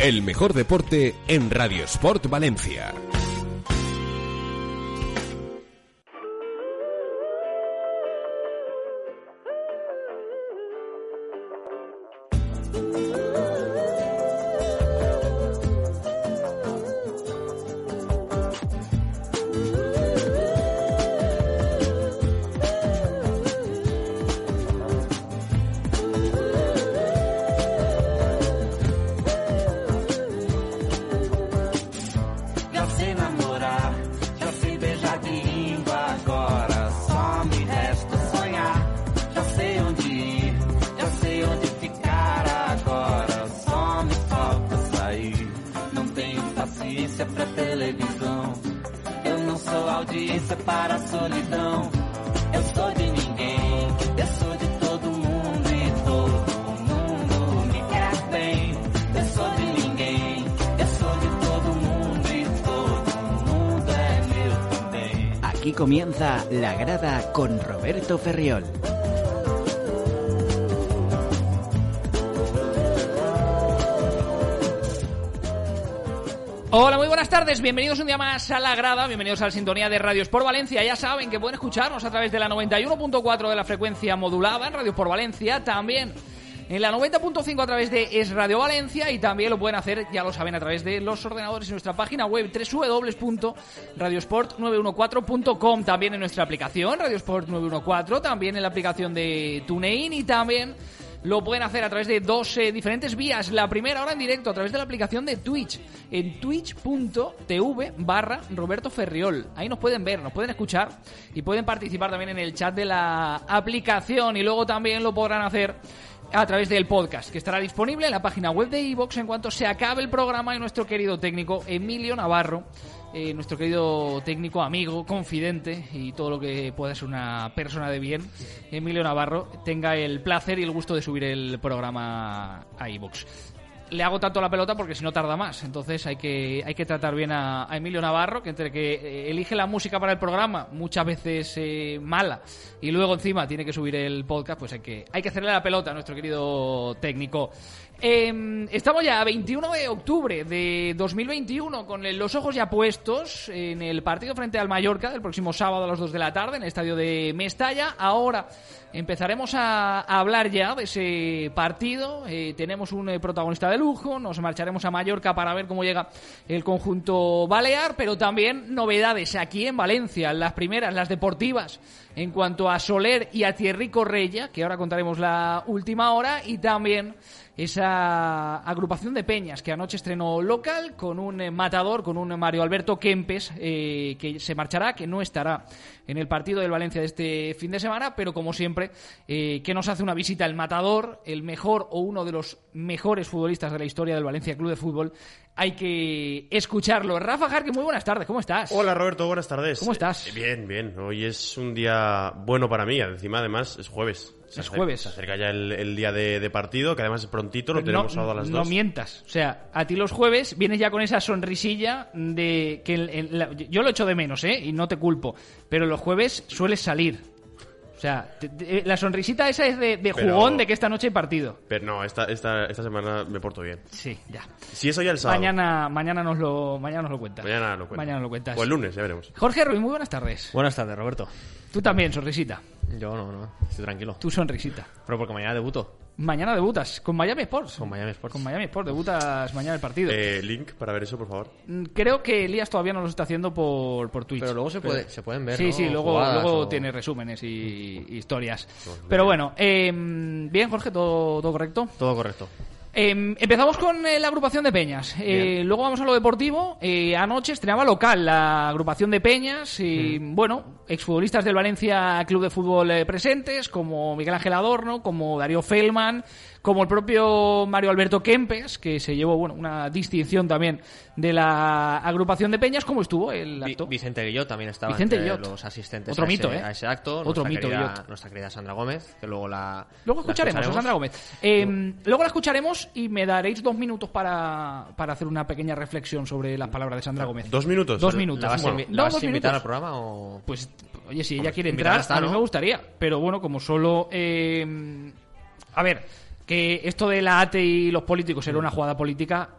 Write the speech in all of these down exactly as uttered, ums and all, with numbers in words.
El mejor deporte en Radio Sport Valencia. Aquí comienza La Grada con Roberto Ferriol. Hola, muy buenas tardes, bienvenidos un día más a La Grada, bienvenidos a la sintonía de Radio Sport Valencia. Ya saben que pueden escucharnos a través de la noventa y uno punto cuatro de la frecuencia modulada en Radio Sport Valencia, también en la noventa punto cinco a través de Es Radio Valencia, y también lo pueden hacer, ya lo saben, a través de los ordenadores en nuestra página web doble u doble u doble u punto radiosport nueve uno cuatro punto com, también en nuestra aplicación Radiosport nueve uno cuatro, también en la aplicación de TuneIn, y también lo pueden hacer a través de dos eh, diferentes vías. La primera, ahora en directo, a través de la aplicación de Twitch, en twitch punto tv barra Roberto Ferriol. Ahí nos pueden ver, nos pueden escuchar y pueden participar también en el chat de la aplicación, y luego también lo podrán hacer a través del podcast, que estará disponible en la página web de iVoox en cuanto se acabe el programa, y nuestro querido técnico Emilio Navarro, eh, nuestro querido técnico, amigo, confidente y todo lo que pueda ser una persona de bien, Emilio Navarro, tenga el placer y el gusto de subir el programa a iVoox. Le hago tanto la pelota porque si no tarda más, entonces hay que hay que tratar bien a, a Emilio Navarro, que entre que eh, elige la música para el programa, muchas veces eh, mala, y luego encima tiene que subir el podcast, pues hay que hay que hacerle la pelota a nuestro querido técnico. Eh, estamos ya a veintiuno de octubre de dos mil veintiuno, con los ojos ya puestos en el partido frente al Mallorca del próximo sábado a las dos de la tarde en el estadio de Mestalla. Ahora empezaremos a, a hablar ya de ese partido. Eh, tenemos un eh, protagonista de lujo, nos marcharemos a Mallorca para ver cómo llega el conjunto balear, pero también novedades aquí en Valencia, las primeras, las deportivas, en cuanto a Soler y a Thierry Correia, que ahora contaremos la última hora, y también esa agrupación de peñas que anoche estrenó local con un eh, matador, con un Mario Alberto Kempes, eh, que se marchará, que no estará en el partido del Valencia de este fin de semana, pero como siempre, eh, que nos hace una visita el matador, el mejor o uno de los mejores futbolistas de la historia del Valencia Club de Fútbol. Hay que escucharlo. Rafa Jarque, muy buenas tardes, ¿cómo estás? Hola Roberto, buenas tardes. ¿Cómo estás? Eh, bien, bien. Hoy es un día bueno para mí, encima además es jueves. Se es acerca, jueves. Se acerca ya el, el día de, de partido, que además es prontito, lo Pero tenemos no, sábado a las no dos. No mientas, o sea, a ti los jueves vienes ya con esa sonrisilla de que el, el, la, yo lo echo de menos, ¿eh? Y no te culpo, pero los jueves sueles salir. O sea, te, te, la sonrisita esa es de, de jugón, pero, de que esta noche hay partido. Pero no, esta, esta, esta semana me porto bien. Sí, ya. Si eso ya el sábado. Mañana, mañana, nos, lo, mañana nos lo cuentas. Mañana lo cuentas. Mañana lo cuentas. O el lunes, ya veremos. Jorge Ruiz, muy buenas tardes. Buenas tardes, Roberto. Tú también, sonrisita. Yo no, no, estoy tranquilo. Tú sonrisita. Pero porque mañana debuto. Mañana debutas con Miami Sports. Con Miami Sports. Con Miami Sports, debutas mañana el partido. Eh, link para ver eso, por favor. Creo que Elías todavía no lo está haciendo por, por Twitch. Pero luego se, puede, pero... se pueden ver, Sí, ¿no? sí, luego, luego o... tiene resúmenes y, y historias. Pues pero bueno, eh, bien, Jorge, ¿todo, todo correcto? Todo correcto. Eh, empezamos con eh, la agrupación de peñas. Eh, luego vamos a lo deportivo. Eh, anoche estrenaba local la agrupación de peñas. Y mm. bueno, exfutbolistas del Valencia Club de Fútbol eh, presentes, como Miguel Ángel Adorno, como Darío Feldman, como el propio Mario Alberto Kempes, que se llevó bueno una distinción también de la agrupación de peñas. ¿Cómo estuvo el acto? Vicente Guillot también estaba Vicente entre Guillot. Los asistentes Otro a, mito, ese, ¿eh? a ese acto. Otro nuestra mito, querida, Guillot. Nuestra querida Sandra Gómez, que luego la Luego escucharemos, la a Sandra Gómez. Eh, no. Luego la escucharemos y me daréis dos minutos para, para hacer una pequeña reflexión sobre las palabras de Sandra Gómez. ¿Dos minutos? Dos minutos. ¿La vas, bueno, invi- no, ¿la vas dos a invitar minutos. al programa o...? Pues, oye, si ella Hombre, quiere entrar, está, a mí ¿no? me gustaría. Pero bueno, como solo... Eh, a ver, que esto de la A T E y los políticos era una jugada política...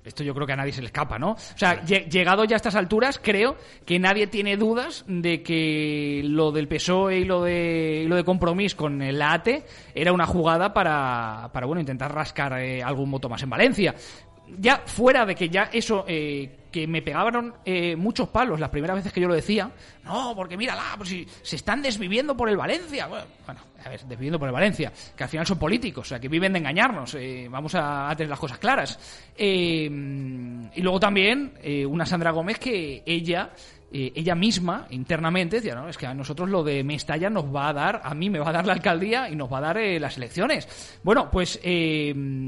esto yo creo que a nadie se le escapa, ¿no? O sea, llegado ya a estas alturas, creo que nadie tiene dudas de que lo del P S O E y lo de, y lo de Compromís con el A T E era una jugada para, para bueno, intentar rascar eh, algún voto más en Valencia. Ya fuera de que ya eso, eh, que me pegaron eh, muchos palos las primeras veces que yo lo decía, no, porque mírala, pues si se están desviviendo por el Valencia. Bueno, bueno, a ver, desviviendo por el Valencia, que al final son políticos, o sea, que viven de engañarnos, eh, vamos a, a tener las cosas claras. Eh, y luego también eh, una Sandra Gómez que ella... Eh, ella misma, internamente, decía, no, es que a nosotros lo de Mestalla nos va a dar, a mí me va a dar la alcaldía y nos va a dar eh, las elecciones. Bueno, pues eh,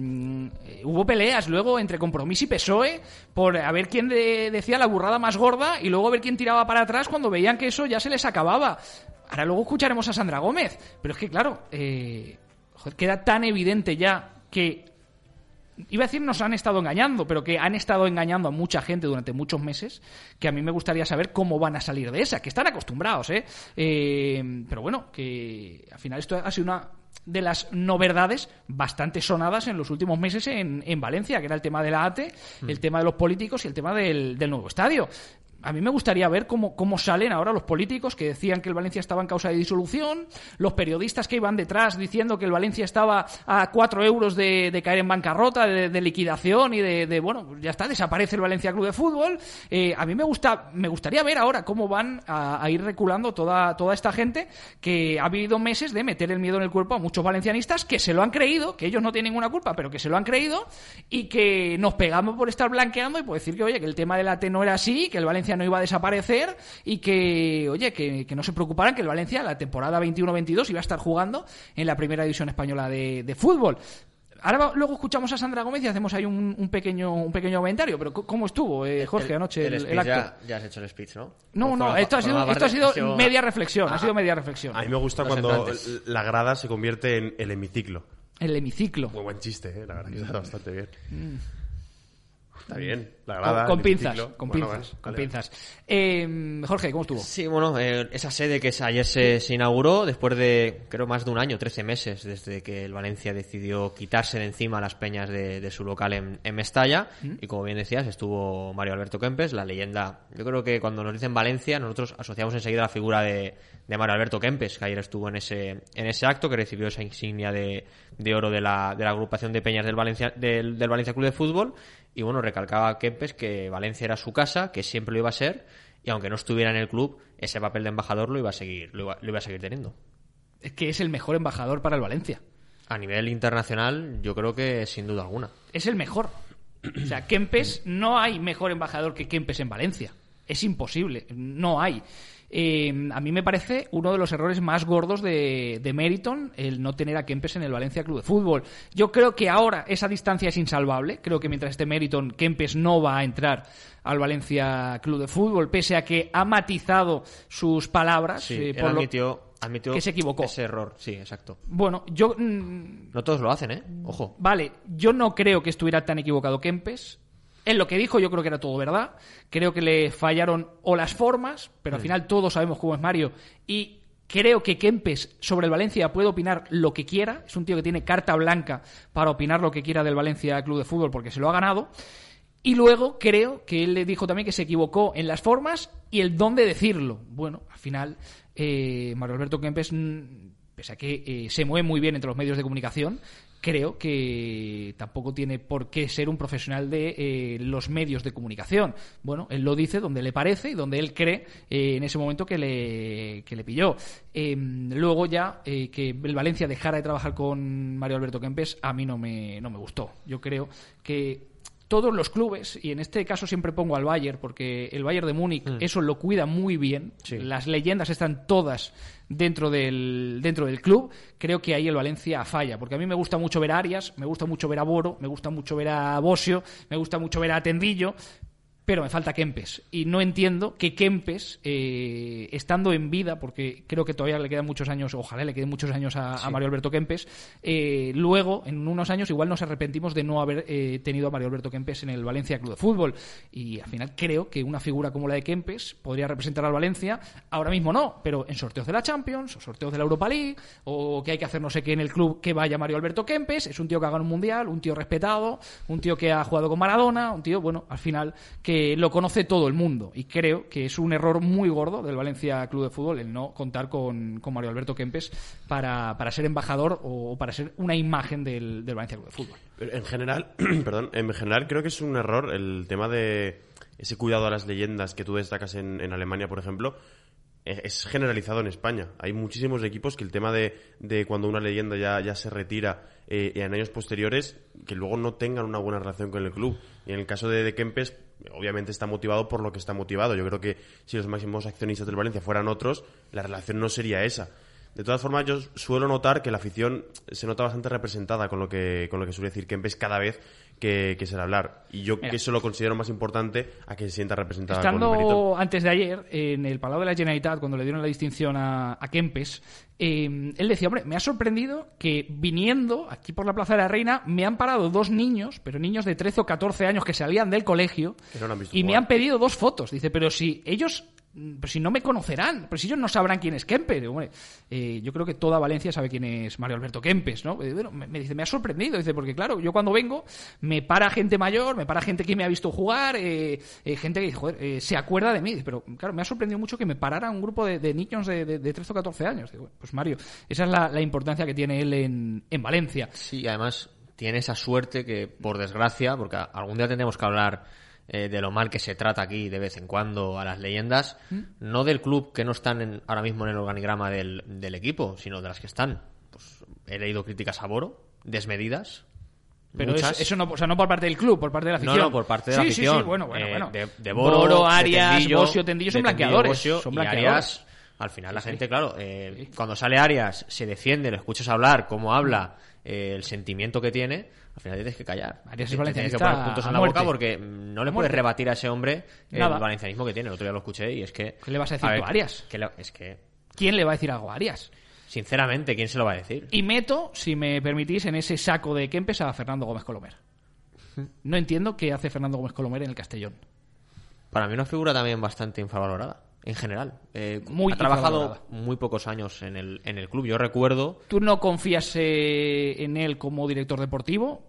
hubo peleas luego entre Compromís y P S O E por a ver quién de, decía la burrada más gorda y luego a ver quién tiraba para atrás cuando veían que eso ya se les acababa. Ahora luego escucharemos a Sandra Gómez, pero es que claro, eh, joder, queda tan evidente ya que iba a decir nos han estado engañando, pero que han estado engañando a mucha gente durante muchos meses, que a mí me gustaría saber cómo van a salir de esa, que están acostumbrados, ¿eh? eh pero bueno, que al final esto ha sido una de las no verdades bastante sonadas en los últimos meses en, en Valencia, que era el tema de la A T E, mm. el tema de los políticos y el tema del, del nuevo estadio. A mí me gustaría ver cómo, cómo salen ahora los políticos que decían que el Valencia estaba en causa de disolución, los periodistas que iban detrás diciendo que el Valencia estaba a cuatro euros de, de caer en bancarrota, de, de liquidación y de, de, bueno, ya está, desaparece el Valencia Club de Fútbol. Eh, a mí me gusta, me gustaría ver ahora cómo van a, a ir reculando toda, toda esta gente que ha vivido meses de meter el miedo en el cuerpo a muchos valencianistas que se lo han creído, que ellos no tienen ninguna culpa, pero que se lo han creído y que nos pegamos por estar blanqueando y por decir que, oye, que el tema del A T E no era así, que el Valencia no iba a desaparecer y que, oye, que, que no se preocuparan, que el Valencia la temporada veintiuno veintidós iba a estar jugando en la primera división española de, de fútbol. Ahora luego escuchamos a Sandra Gómez y hacemos ahí un, un pequeño un pequeño comentario, pero ¿cómo estuvo, eh, Jorge, el, anoche el, el, el acto? Ya, ya has hecho el speech, ¿no? No, Por no, forma, esto ha sido, esto ha sido, ha sido media reflexión, ah, ha sido media reflexión. A mí me gusta Los cuando entrantes. la grada se convierte en el hemiciclo. El hemiciclo. Muy buen chiste, ¿eh? La verdad que está bastante bien. Mm. Está bien, la grada. Con, con pinzas, con bueno, pinzas, vale, con vale. pinzas. Eh, Jorge, ¿cómo estuvo? Sí, bueno, eh, esa sede que ayer se, se inauguró después de, creo, más de un año, trece meses, desde que el Valencia decidió quitarse de encima las peñas de, de su local en, en Mestalla. ¿Mm? Y como bien decías, estuvo Mario Alberto Kempes, la leyenda. Yo creo que cuando nos dicen Valencia, nosotros asociamos enseguida la figura de, de Mario Alberto Kempes, que ayer estuvo en ese, en ese acto, que recibió esa insignia de, de oro de la, de la agrupación de peñas del Valencia, del, del Valencia Club de Fútbol. Y bueno, recalcaba a Kempes que Valencia era su casa, que siempre lo iba a ser, y aunque no estuviera en el club, ese papel de embajador lo iba a seguir, lo iba, lo iba a seguir teniendo. Es que es el mejor embajador para el Valencia. A nivel internacional, yo creo que sin duda alguna. Es el mejor. O sea, Kempes, no hay mejor embajador que Kempes en Valencia. Es imposible, no hay. Eh, a mí me parece uno de los errores más gordos de, de Meriton el no tener a Kempes en el Valencia Club de Fútbol. Yo creo que ahora esa distancia es insalvable. Creo que mientras esté Meriton, Kempes no va a entrar al Valencia Club de Fútbol, pese a que ha matizado sus palabras. Sí, eh, él por admitió, lo admitió que se equivocó. Ese error, sí, exacto. Bueno, yo... Mmm, no todos lo hacen, ¿eh? Ojo. Vale, yo no creo que estuviera tan equivocado Kempes. En lo que dijo yo creo que era todo verdad. Creo que le fallaron o las formas, pero al final todos sabemos cómo es Mario. Y creo que Kempes sobre el Valencia puede opinar lo que quiera. Es un tío que tiene carta blanca para opinar lo que quiera del Valencia Club de Fútbol porque se lo ha ganado. Y luego creo que él le dijo también que se equivocó en las formas y el dónde decirlo. Bueno, al final eh, Mario Alberto Kempes, pese a que eh, se mueve muy bien entre los medios de comunicación, creo que tampoco tiene por qué ser un profesional de eh, los medios de comunicación. Bueno, él lo dice donde le parece y donde él cree eh, en ese momento que le, que le pilló. Eh, luego ya eh, que el Valencia dejara de trabajar con Mario Alberto Kempes, a mí no me, no me gustó. Yo creo que todos los clubes, y en este caso siempre pongo al Bayern, porque el Bayern de Múnich mm. eso lo cuida muy bien, sí. Las leyendas están todas dentro del dentro del club, creo que ahí el Valencia falla, porque a mí me gusta mucho ver a Arias, me gusta mucho ver a Boro, me gusta mucho ver a Bosio, me gusta mucho ver a Tendillo, pero me falta Kempes. Y no entiendo que Kempes, eh, estando en vida, porque creo que todavía le quedan muchos años, ojalá le queden muchos años a, sí. a Mario Alberto Kempes, eh, luego, en unos años, igual nos arrepentimos de no haber eh, tenido a Mario Alberto Kempes en el Valencia Club de Fútbol. Y al final creo que una figura como la de Kempes podría representar al Valencia. Ahora mismo no, pero en sorteos de la Champions, o sorteos de la Europa League, o que hay que hacer no sé qué en el club, que vaya Mario Alberto Kempes. Es un tío que ha ganado un mundial, un tío respetado, un tío que ha jugado con Maradona, un tío, bueno, al final, que que lo conoce todo el mundo, y creo que es un error muy gordo del Valencia Club de Fútbol el no contar con, con Mario Alberto Kempes para, para ser embajador o para ser una imagen del, del Valencia Club de Fútbol. En general, perdón, en general creo que es un error el tema de ese cuidado a las leyendas que tú destacas en, en Alemania, por ejemplo. Es generalizado en España. Hay muchísimos equipos que el tema de, de cuando una leyenda ya, ya se retira eh, en años posteriores, que luego no tengan una buena relación con el club. Y en el caso de, de Kempes, obviamente está motivado por lo que está motivado. Yo creo que si los máximos accionistas del Valencia fueran otros, la relación no sería esa. De todas formas, yo suelo notar que la afición se nota bastante representada con lo que, con lo que suele decir Kempes cada vez que, que se le hablar. Y yo Mira, que eso lo considero más importante a que se sienta representada estando con el mérito. Antes de ayer, en el Palau de la Generalitat, cuando le dieron la distinción a, a Kempes, eh, él decía, hombre, me ha sorprendido que viniendo aquí por la Plaza de la Reina me han parado dos niños, pero niños de trece o catorce años que salían del colegio, no han visto y jugar. Me han pedido dos fotos. Dice, pero si ellos... Pero si no me conocerán, pero si ellos no sabrán quién es Kempes. Bueno, eh, yo creo que toda Valencia sabe quién es Mario Alberto Kempes, ¿no? Bueno, me, me dice, me ha sorprendido, dice, porque claro, yo cuando vengo me para gente mayor, me para gente que me ha visto jugar, eh, eh, gente que dice, joder, eh, se acuerda de mí. Dice, pero claro, me ha sorprendido mucho que me parara un grupo de, de niños de, de, de trece o catorce años. Digo, pues Mario, esa es la, la importancia que tiene él en, en Valencia. Sí, además tiene esa suerte que, por desgracia, porque algún día tendremos que hablar Eh, de lo mal que se trata aquí de vez en cuando a las leyendas, ¿Mm? no del club, que no están en, ahora mismo en el organigrama del, del equipo, sino de las que están. Pues he leído críticas a Boro, desmedidas. Pero muchas. Eso, eso no, o sea, no por parte del club, por parte de la afición. No, no, por parte de sí, la afición. Sí, sí, bueno, bueno, eh, bueno. De, de Boro, Boro, Arias, de Tendillo, Bosio, Tendillo son de blanqueadores. Bosio son y blanqueadores. Arias, al final la sí, gente, sí. claro, eh, sí. cuando sale Arias, se defiende, lo escuchas hablar, cómo habla, eh, el sentimiento que tiene, al final tienes que callar. Arias es Tienes valencianista que poner puntos en la muerte. boca porque no le puedes rebatir a ese hombre el Nada. valencianismo que tiene. El otro día lo escuché y es que... ¿Qué le vas a decir a ver, tú a Arias? que le- es que, ¿Quién le va a decir algo a Arias? sinceramente, ¿quién se lo va a decir? Y meto, si me permitís, en ese saco de Kempes a Fernando Gómez Colomer. No entiendo qué hace Fernando Gómez Colomer en el Castellón. Para mí una figura también bastante infravalorada, en general. Eh, Muy ha trabajado infravalorada. muy pocos años en el, en el club. Yo recuerdo... ¿Tú no confías eh, en él como director deportivo?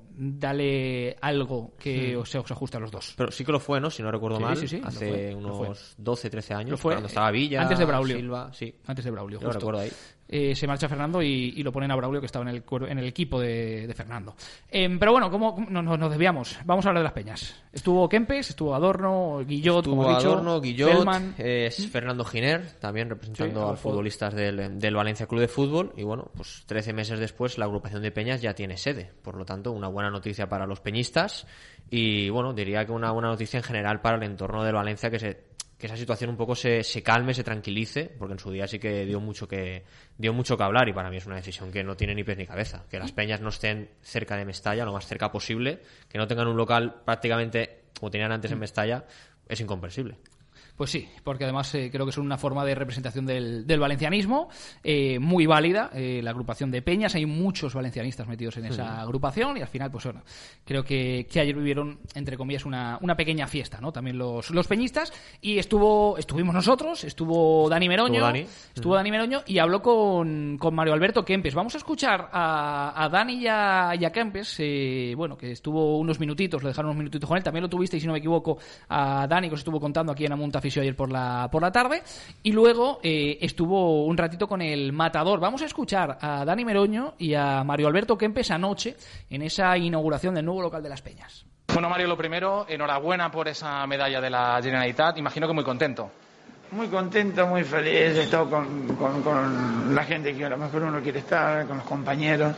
Dale algo que os, se os ajuste a los dos. Pero sí que lo fue, ¿no? Si no recuerdo Sí, mal. sí, sí, lo hace fue, lo unos fue. doce, trece años. Lo fue, cuando estaba Villa, antes de Braulio. Silva, sí. Antes de Braulio, Yo lo justo. recuerdo ahí. Eh, se marcha Fernando y, y lo ponen a Braulio, que estaba en el, cuer- en el equipo de, de Fernando. Eh, pero bueno, ¿cómo, cómo- no, no- nos desviamos? Vamos a hablar de las peñas. Estuvo Kempes, estuvo Adorno, Guillot, Estuvo como he dicho, Adorno, Guillot, Feldman. es Fernando Giner, también representando Sí, a al los fútbol. futbolistas del, del Valencia Club de Fútbol. Y bueno, pues trece meses después la agrupación de peñas ya tiene sede. Por lo tanto, una buena noticia para los peñistas. Y bueno, diría que una buena noticia en general para el entorno del Valencia, que se que esa situación un poco se, se calme, se tranquilice, porque en su día sí que dio mucho que dio mucho que hablar, y para mí es una decisión que no tiene ni pies ni cabeza. Que las peñas no estén cerca de Mestalla, lo más cerca posible, que no tengan un local prácticamente como tenían antes en Mestalla, es incomprensible. Pues sí, porque además eh, creo que son una forma de representación del, del valencianismo eh, muy válida, eh, la agrupación de peñas. Hay muchos valencianistas metidos en esa Sí. agrupación y al final, pues bueno, creo que, que ayer vivieron, entre comillas, una, una pequeña fiesta, ¿no? También los, los peñistas, y estuvo estuvimos nosotros, estuvo Dani Meroño, Estuvo Dani. estuvo Dani Meroño y habló con, con Mario Alberto Kempes. Vamos a escuchar a, a Dani y a, y a Kempes, eh, bueno, que estuvo unos minutitos, lo dejaron unos minutitos con él. También lo tuvisteis, si no me equivoco, a Dani, que os estuvo contando aquí en Amunta Fisio ayer por la, por la tarde. Y luego eh, estuvo un ratito con el Matador. Vamos a escuchar a Dani Meroño y a Mario Alberto Kempes anoche en esa inauguración del nuevo local de las Peñas. Bueno, Mario, lo primero, enhorabuena por esa medalla de la Generalitat. Imagino que muy contento. Muy contento, muy feliz, he estado con, con, con la gente que a lo mejor uno quiere estar, con los compañeros.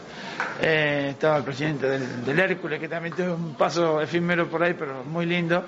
Eh, estaba el presidente del, del Hércules, que también tuvo un paso efímero por ahí, pero muy lindo.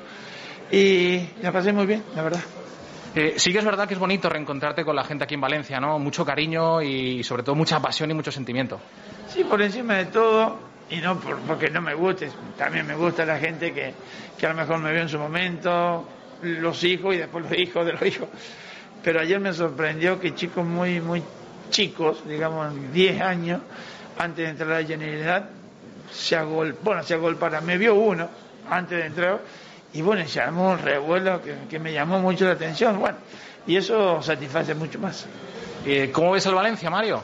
Y la pasé muy bien, la verdad. Eh, sí que es verdad que es bonito reencontrarte con la gente aquí en Valencia, ¿no? Mucho cariño y sobre todo mucha pasión y mucho sentimiento. Sí, por encima de todo, y no por, porque no me guste, también me gusta la gente que, que a lo mejor me vio en su momento, los hijos y después los hijos de los hijos. Pero ayer me sorprendió que chicos muy muy chicos, digamos diez años, antes de entrar a la Generalidad, se agol, bueno, se agolpara, me vio uno antes de entrar y bueno, se armó un revuelo que, que me llamó mucho la atención, bueno, y eso satisface mucho más. ¿Cómo ves el Valencia, Mario?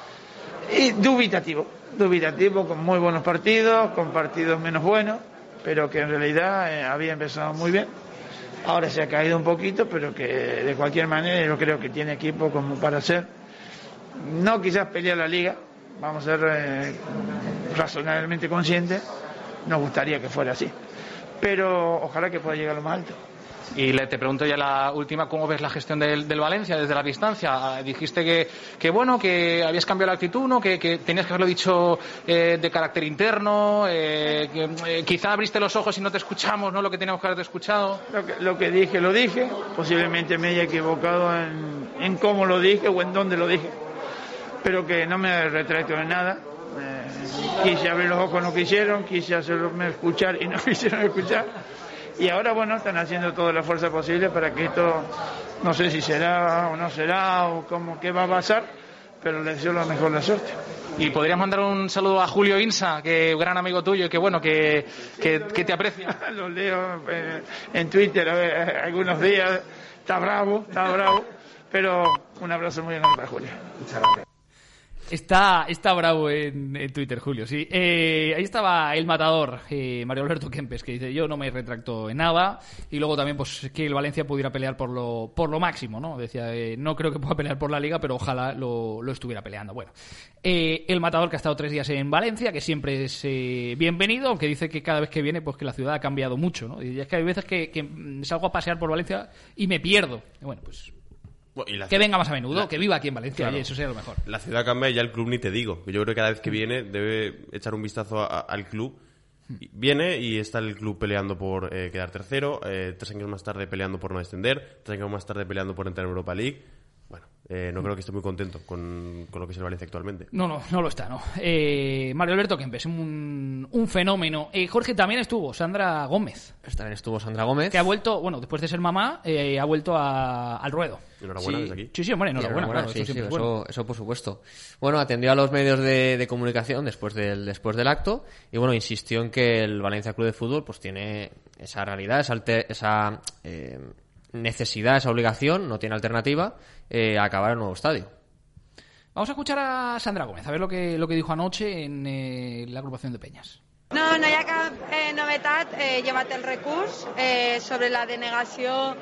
Y dubitativo, dubitativo, con muy buenos partidos, con partidos menos buenos, pero que en realidad eh, había empezado muy bien. Ahora se ha caído un poquito, pero que de cualquier manera yo creo que tiene equipo como para hacer, no quizás pelear la liga, vamos a ser eh, razonablemente conscientes, nos gustaría que fuera así, pero ojalá que pueda llegar a lo más alto. Y le, te pregunto ya la última, ¿cómo ves la gestión del, del Valencia desde la distancia? Dijiste que, que bueno, que habías cambiado la actitud, ¿no? Que, que tenías que haberlo dicho eh, de carácter interno, eh, que, eh, quizá abriste los ojos y no te escuchamos, ¿no? Lo que teníamos que haberte escuchado. Lo que, lo que dije, lo dije, posiblemente me haya equivocado en, en cómo lo dije o en dónde lo dije, pero que no me retracto de nada. Eh, quise abrir los ojos, no quisieron, quise hacerme escuchar y no quisieron escuchar. Y ahora, bueno, están haciendo toda la fuerza posible para que esto, no sé si será o no será, o cómo, qué va a pasar, pero les deseo la mejor la suerte. Y podrías mandar un saludo a Julio Insa, que gran amigo tuyo, y que bueno, que, que, que te aprecia. Lo leo eh, en Twitter a ver, algunos días, está bravo, está bravo, pero un abrazo muy grande para Julio. Muchas gracias. Está, está bravo en, en Twitter, Julio, sí. Eh, ahí estaba el matador, eh, Mario Alberto Kempes, que dice, yo no me retracto en nada. Y luego también pues que el Valencia pudiera pelear por lo por lo máximo, ¿no? Decía, eh, no creo que pueda pelear por la Liga, pero ojalá lo, lo estuviera peleando. Bueno, eh, el matador que ha estado tres días en Valencia, que siempre es eh, bienvenido, aunque dice que cada vez que viene pues que la ciudad ha cambiado mucho, ¿no? Y es que hay veces que, que salgo a pasear por Valencia y me pierdo. Y bueno, pues... Bueno, y la que ciudad, venga más a menudo, la, que viva aquí en Valencia, claro, y eso sería lo mejor. La ciudad cambia y ya el club ni te digo. Yo creo que cada vez que viene debe echar un vistazo a, a, al club. Viene y está el club peleando por eh, quedar tercero, eh, tres años más tarde peleando por no descender, tres años más tarde peleando por entrar en Europa League. Bueno, eh, no creo que esté muy contento con, con lo que es el Valencia actualmente. No, no, no lo está, ¿no? Eh, Mario Alberto Kempes, un, un fenómeno. Eh, Jorge, también estuvo Sandra Gómez. También estuvo Sandra Gómez. Que ha vuelto, bueno, después de ser mamá, eh, ha vuelto a, al ruedo. Enhorabuena sí. desde aquí. Sí, sí, hombre, enhorabuena. enhorabuena Claro, sí, eso, sí, es eso, bueno. eso por supuesto. Bueno, atendió a los medios de, de comunicación después del, después del acto y bueno, insistió en que el Valencia Club de Fútbol pues tiene esa realidad, esa, alter, esa eh, necesidad, esa obligación, no tiene alternativa, eh, a acabar el nuevo estadio. Vamos a escuchar a Sandra Gómez, a ver lo que, lo que dijo anoche en eh, la agrupación de Peñas. No, no hi ha cap eh, novetat. He eh, llevat el recurs eh, sobre la denegació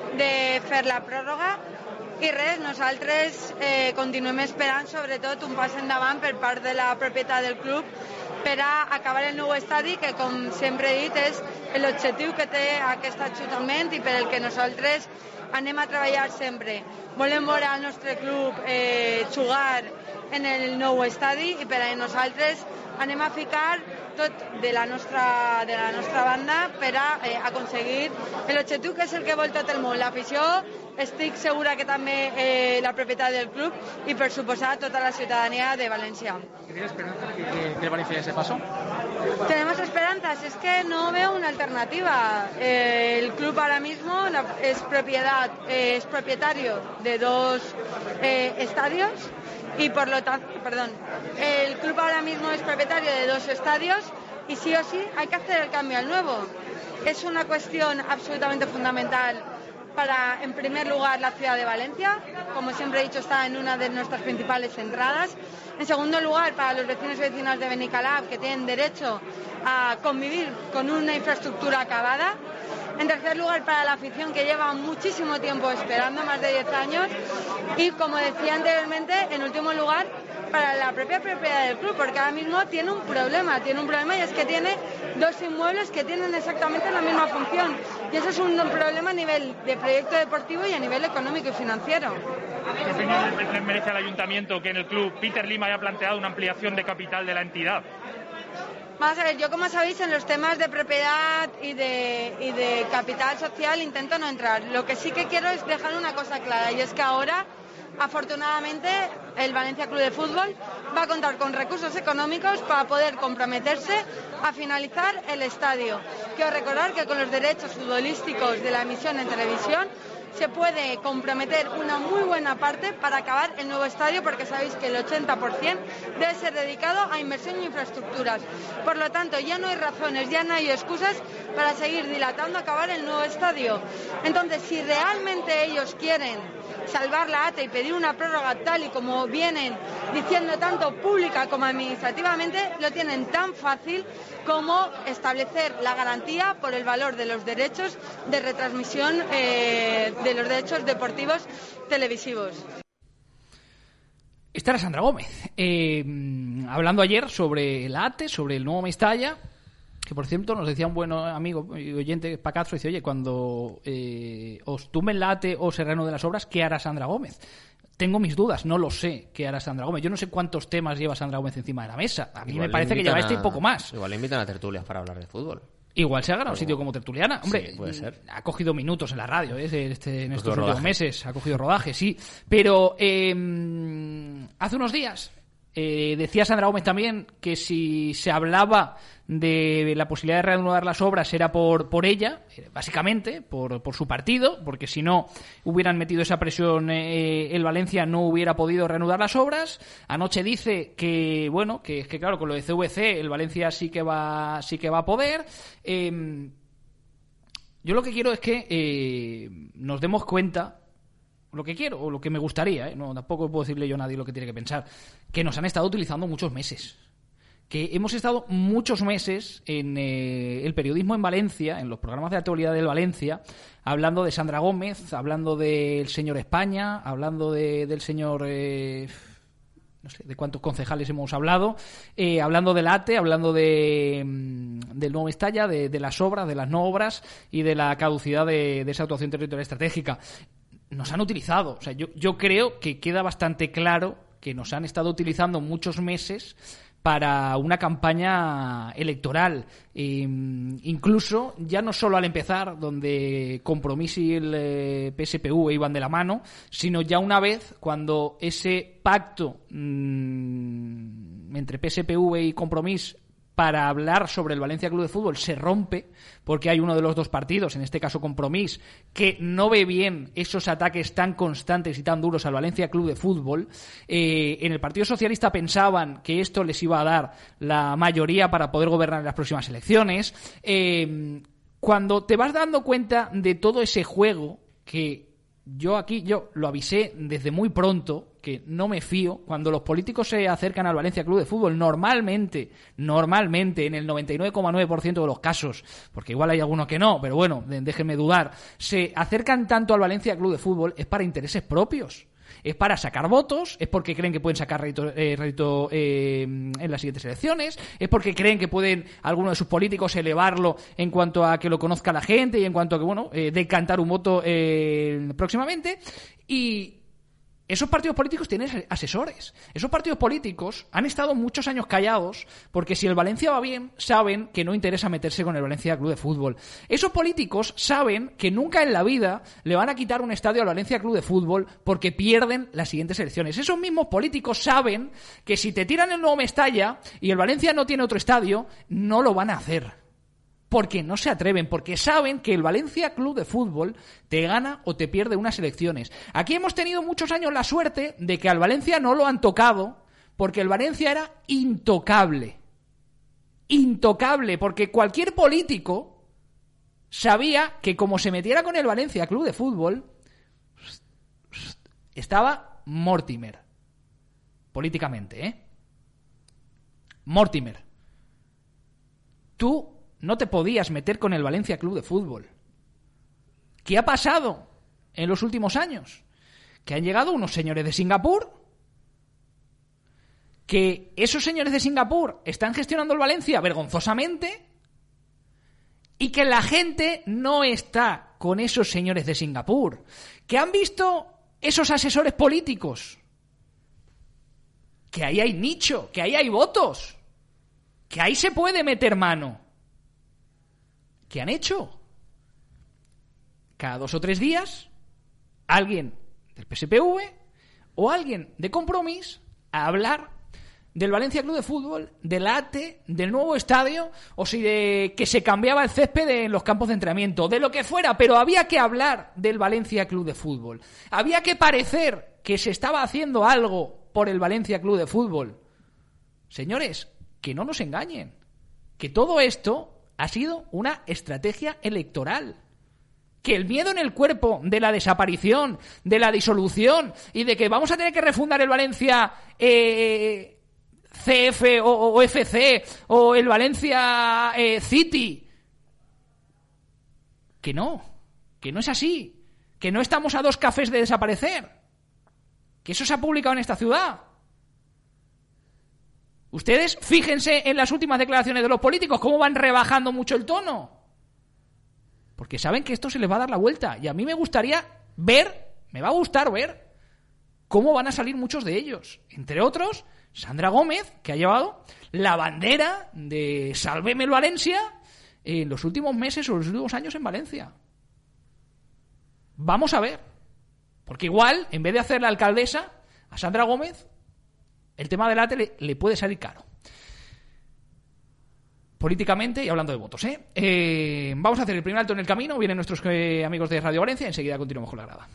de fer la pròrroga i res, nosaltres eh, continuem esperant sobretot un pas endavant per part de la propietat del club per a acabar el nou estadi, que com sempre he dit és l'objectiu que té aquest ajuntament i per el que nosaltres anem a treballar sempre. Volem veure el nostre club eh, jugar en el nou estadi i per a nosaltres anem a ficar tot de la nostra, de la nostra banda per a eh, aconseguir l'objectiu que és el que vol tot el món, l'afició, estic segura que també eh, la propietat del club i per suposar tota la ciutadania de Valencia. ¿Tienes esperanza de que, que, que el Valencia dé ese paso? Tenemos esperanzas, es que no veo una alternativa. Eh, el club ahora mismo la, es propiedad, eh, es propietario de dos eh, estadios y por lo tanto, perdón, el club ahora mismo es propietario de dos estadios y sí o sí hay que hacer el cambio al nuevo. Es una cuestión absolutamente fundamental para, en primer lugar, la ciudad de Valencia, como siempre he dicho, está en una de nuestras principales entradas. En segundo lugar, para los vecinos y vecinas de Benicalab, que tienen derecho a convivir con una infraestructura acabada. En tercer lugar, para la afición, que lleva muchísimo tiempo esperando, más de diez años. Y, como decía anteriormente, en último lugar, para la propia propiedad del club, porque ahora mismo tiene un problema, tiene un problema y es que tiene dos inmuebles que tienen exactamente la misma función. Y eso es un problema a nivel de proyecto deportivo y a nivel económico y financiero. ¿Qué opinión le merece al ayuntamiento que en el club Peter Lim haya planteado una ampliación de capital de la entidad? Vamos a ver, yo como sabéis en los temas de propiedad y de, y de capital social intento no entrar. Lo que sí que quiero es dejar una cosa clara y es que ahora Afortunadamente, el Valencia Club de Fútbol va a contar con recursos económicos para poder comprometerse a finalizar el estadio. Quiero recordar que con los derechos futbolísticos de la emisión en televisión se puede comprometer una muy buena parte para acabar el nuevo estadio, porque sabéis que el ochenta por ciento debe ser dedicado a inversión en infraestructuras. Por lo tanto, ya no hay razones, ya no hay excusas para seguir dilatando acabar el nuevo estadio. Entonces, si realmente ellos quieren salvar la A T E y pedir una prórroga tal y como vienen diciendo tanto pública como administrativamente, lo tienen tan fácil como establecer la garantía por el valor de los derechos de retransmisión eh, de los derechos deportivos televisivos. Esta era Sandra Gómez, eh, hablando ayer sobre el A T E, sobre el nuevo Mestalla, que por cierto nos decía un buen amigo y oyente, Pacastro, dice, oye, cuando eh, os tumben la A T E o se reanuden las obras, ¿qué hará Sandra Gómez? Tengo mis dudas, no lo sé qué hará Sandra Gómez. Yo no sé cuántos temas lleva Sandra Gómez encima de la mesa. A mí igual me parece que lleva este y poco más. Igual le invitan a tertulias para hablar de fútbol. Igual se ha ganado un sitio como tertuliana. Hombre, sí, puede ser. Ha cogido minutos en la radio ¿eh? este, en estos últimos rodaje. meses. Ha cogido rodaje, sí. Pero eh, hace unos días eh, decía Sandra Gómez también que si se hablaba de la posibilidad de reanudar las obras era por por ella, básicamente, por, por su partido, porque si no hubieran metido esa presión eh, el Valencia no hubiera podido reanudar las obras. Anoche dice que, bueno, que, que claro, con lo de C V C el Valencia sí que va, sí que va a poder. Eh, yo lo que quiero es que eh, nos demos cuenta, lo que quiero, o lo que me gustaría, ¿eh? No, tampoco puedo decirle yo a nadie lo que tiene que pensar, que nos han estado utilizando muchos meses. Que hemos estado muchos meses en eh, el periodismo en Valencia, en los programas de actualidad del Valencia, hablando de Sandra Gómez, hablando del señor España, hablando de, del señor... Eh, no sé de cuántos concejales hemos hablado, eh, hablando del A T E, hablando de, del nuevo Mestalla, de, de las obras, de las no obras y de la caducidad de, de esa actuación territorial estratégica. Nos han utilizado. O sea, yo, yo creo que queda bastante claro que nos han estado utilizando muchos meses para una campaña electoral, eh, incluso ya no solo al empezar, donde Compromís y el eh, P S P V iban de la mano, sino ya una vez cuando ese pacto mmm, entre P S P V y Compromís para hablar sobre el Valencia Club de Fútbol se rompe, porque hay uno de los dos partidos, en este caso Compromís, que no ve bien esos ataques tan constantes y tan duros al Valencia Club de Fútbol. Eh, en el Partido Socialista pensaban que esto les iba a dar la mayoría para poder gobernar en las próximas elecciones. Eh, cuando te vas dando cuenta de todo ese juego, que yo aquí yo lo avisé desde muy pronto, que no me fío, cuando los políticos se acercan al Valencia Club de Fútbol, normalmente, normalmente, en el noventa y nueve coma nueve por ciento de los casos, porque igual hay algunos que no, pero bueno, déjenme dudar, se acercan tanto al Valencia Club de Fútbol es para intereses propios. Es para sacar votos, es porque creen que pueden sacar rédito, eh, rédito eh, en las siguientes elecciones, es porque creen que pueden algunos de sus políticos elevarlo en cuanto a que lo conozca la gente y en cuanto a que, bueno, eh, decantar un voto eh, próximamente. Y esos partidos políticos tienen asesores. Esos partidos políticos han estado muchos años callados porque si el Valencia va bien, saben que no interesa meterse con el Valencia Club de Fútbol. Esos políticos saben que nunca en la vida le van a quitar un estadio al Valencia Club de Fútbol porque pierden las siguientes elecciones. Esos mismos políticos saben que si te tiran el nuevo Mestalla y el Valencia no tiene otro estadio, no lo van a hacer. Porque no se atreven, porque saben que el Valencia Club de Fútbol te gana o te pierde unas elecciones. Aquí hemos tenido muchos años la suerte de que al Valencia no lo han tocado, porque el Valencia era intocable. Intocable, porque cualquier político sabía que como se metiera con el Valencia Club de Fútbol, estaba Mortimer. Políticamente, ¿eh? Mortimer. Tú no te podías meter con el Valencia Club de Fútbol. ¿Qué ha pasado en los últimos años? Que han llegado unos señores de Singapur, que esos señores de Singapur están gestionando el Valencia vergonzosamente y que la gente no está con esos señores de Singapur, que han visto esos asesores políticos, que ahí hay nicho, que ahí hay votos, que ahí se puede meter mano. ¿Qué han hecho? Cada dos o tres días, alguien del P S P V o alguien de Compromís a hablar del Valencia Club de Fútbol, del A T E, del nuevo estadio, o si de que se cambiaba el césped en los campos de entrenamiento, de lo que fuera, pero había que hablar del Valencia Club de Fútbol. Había que parecer que se estaba haciendo algo por el Valencia Club de Fútbol. Señores, que no nos engañen, que todo esto ha sido una estrategia electoral. Que el miedo en el cuerpo de la desaparición, de la disolución y de que vamos a tener que refundar el Valencia eh, C F o, o F C o el Valencia eh, City, que no, que no es así, que no estamos a dos cafés de desaparecer, que eso se ha publicado en esta ciudad. Ustedes fíjense en las últimas declaraciones de los políticos, cómo van rebajando mucho el tono, porque saben que esto se les va a dar la vuelta, y a mí me gustaría ver, me va a gustar ver cómo van a salir muchos de ellos, entre otros Sandra Gómez, que ha llevado la bandera de Salveme el Valencia en los últimos meses o los últimos años en Valencia. Vamos a ver. Porque igual, en vez de hacer la alcaldesa, a Sandra Gómez, el tema del A T E le, le puede salir caro. Políticamente y hablando de votos, ¿eh? eh vamos a hacer el primer alto en el camino. Vienen nuestros eh, amigos de Radio Valencia. Enseguida continuamos con la grada.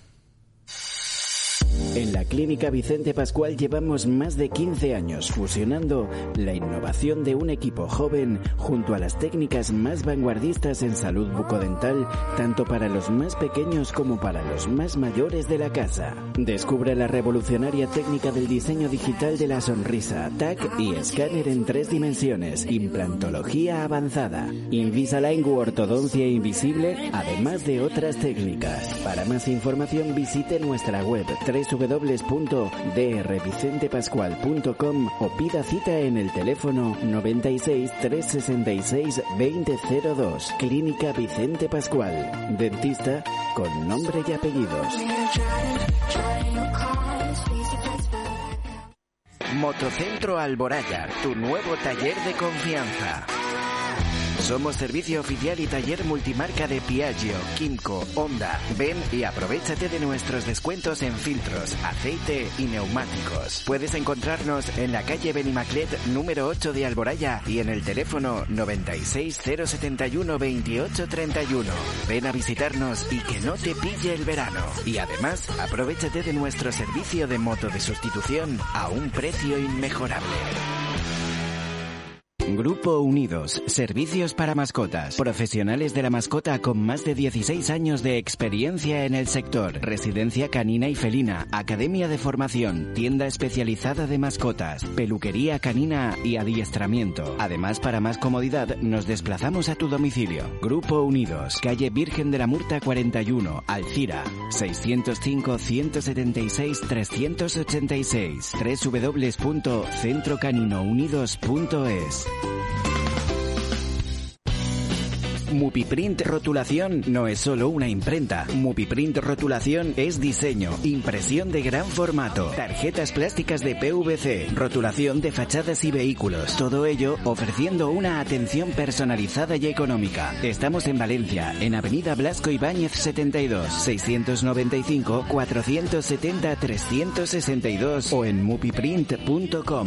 En la Clínica Vicente Pascual llevamos más de quince años fusionando la innovación de un equipo joven junto a las técnicas más vanguardistas en salud bucodental, tanto para los más pequeños como para los más mayores de la casa. Descubre la revolucionaria técnica del diseño digital de la sonrisa, T A C y escáner en tres dimensiones, implantología avanzada, Invisalign u ortodoncia invisible, además de otras técnicas. Para más información visite nuestra web doble u doble u doble u punto d r vicente pascual punto com o pida cita en el teléfono noventa y seis, trescientos sesenta y seis, veinte cero dos. Clínica Vicente Pascual. Dentista con nombre y apellidos. Motocentro Alboraya, tu nuevo taller de confianza. Somos servicio oficial y taller multimarca de Piaggio, Kymco, Honda. Ven y aprovéchate de nuestros descuentos en filtros, aceite y neumáticos. Puedes encontrarnos en la calle Benimaclet número ocho de Alboraya y en el teléfono noventa y seis, cero setenta y uno, veintiocho treinta y uno. Ven a visitarnos y que no te pille el verano. Y además, aprovéchate de nuestro servicio de moto de sustitución a un precio inmejorable. Grupo Unidos, servicios para mascotas, profesionales de la mascota con más de dieciséis años de experiencia en el sector, residencia canina y felina, academia de formación, tienda especializada de mascotas, peluquería canina y adiestramiento. Además, para más comodidad, nos desplazamos a tu domicilio. Grupo Unidos, calle Virgen de la Murta cuarenta y uno, Alcira, seiscientos cinco, ciento setenta y seis, trescientos ochenta y seis, doble u doble u doble u punto centro canino unidos punto es. Mupiprint Rotulación no es solo una imprenta. Mupiprint Rotulación es diseño, impresión de gran formato, tarjetas plásticas de P V C, rotulación de fachadas y vehículos. Todo ello ofreciendo una atención personalizada y económica. Estamos en Valencia, en Avenida Blasco Ibáñez setenta y dos, seiscientos noventa y cinco, cuatrocientos setenta, trescientos sesenta y dos o en mupiprint punto com.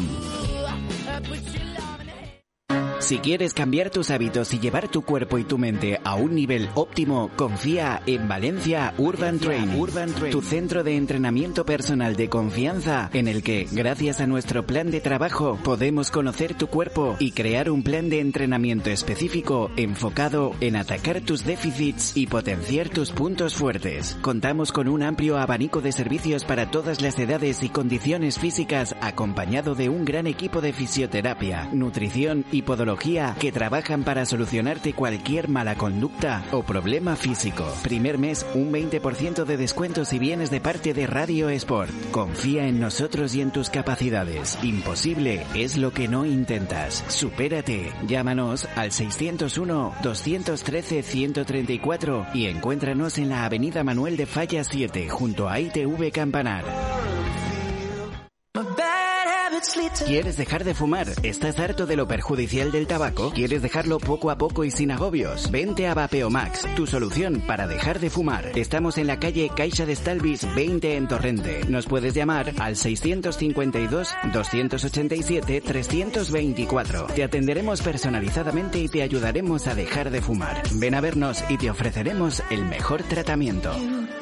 Si quieres cambiar tus hábitos y llevar tu cuerpo y tu mente a un nivel óptimo, confía en Valencia Urban Training, Urban Training, tu centro de entrenamiento personal de confianza en el que, gracias a nuestro plan de trabajo, podemos conocer tu cuerpo y crear un plan de entrenamiento específico enfocado en atacar tus déficits y potenciar tus puntos fuertes. Contamos con un amplio abanico de servicios para todas las edades y condiciones físicas, acompañado de un gran equipo de fisioterapia, nutrición y podología que trabajan para solucionarte cualquier mala conducta o problema físico. Primer mes, un veinte por ciento de descuento si vienes de parte de Radio Sport. Confía en nosotros y en tus capacidades. Imposible es lo que no intentas. Supérate. Llámanos al seiscientos uno, doscientos trece, ciento treinta y cuatro y encuéntranos en la Avenida Manuel de Falla siete, junto a I T V Campanar. ¿Quieres dejar de fumar? ¿Estás harto de lo perjudicial del tabaco? ¿Quieres dejarlo poco a poco y sin agobios? Vente a Vapeomax, tu solución para dejar de fumar. Estamos en la calle Caixa de Estalvis veinte en Torrente. Nos puedes llamar al seiscientos cincuenta y dos, doscientos ochenta y siete, trescientos veinticuatro. Te atenderemos personalizadamente y te ayudaremos a dejar de fumar. Ven a vernos y te ofreceremos el mejor tratamiento.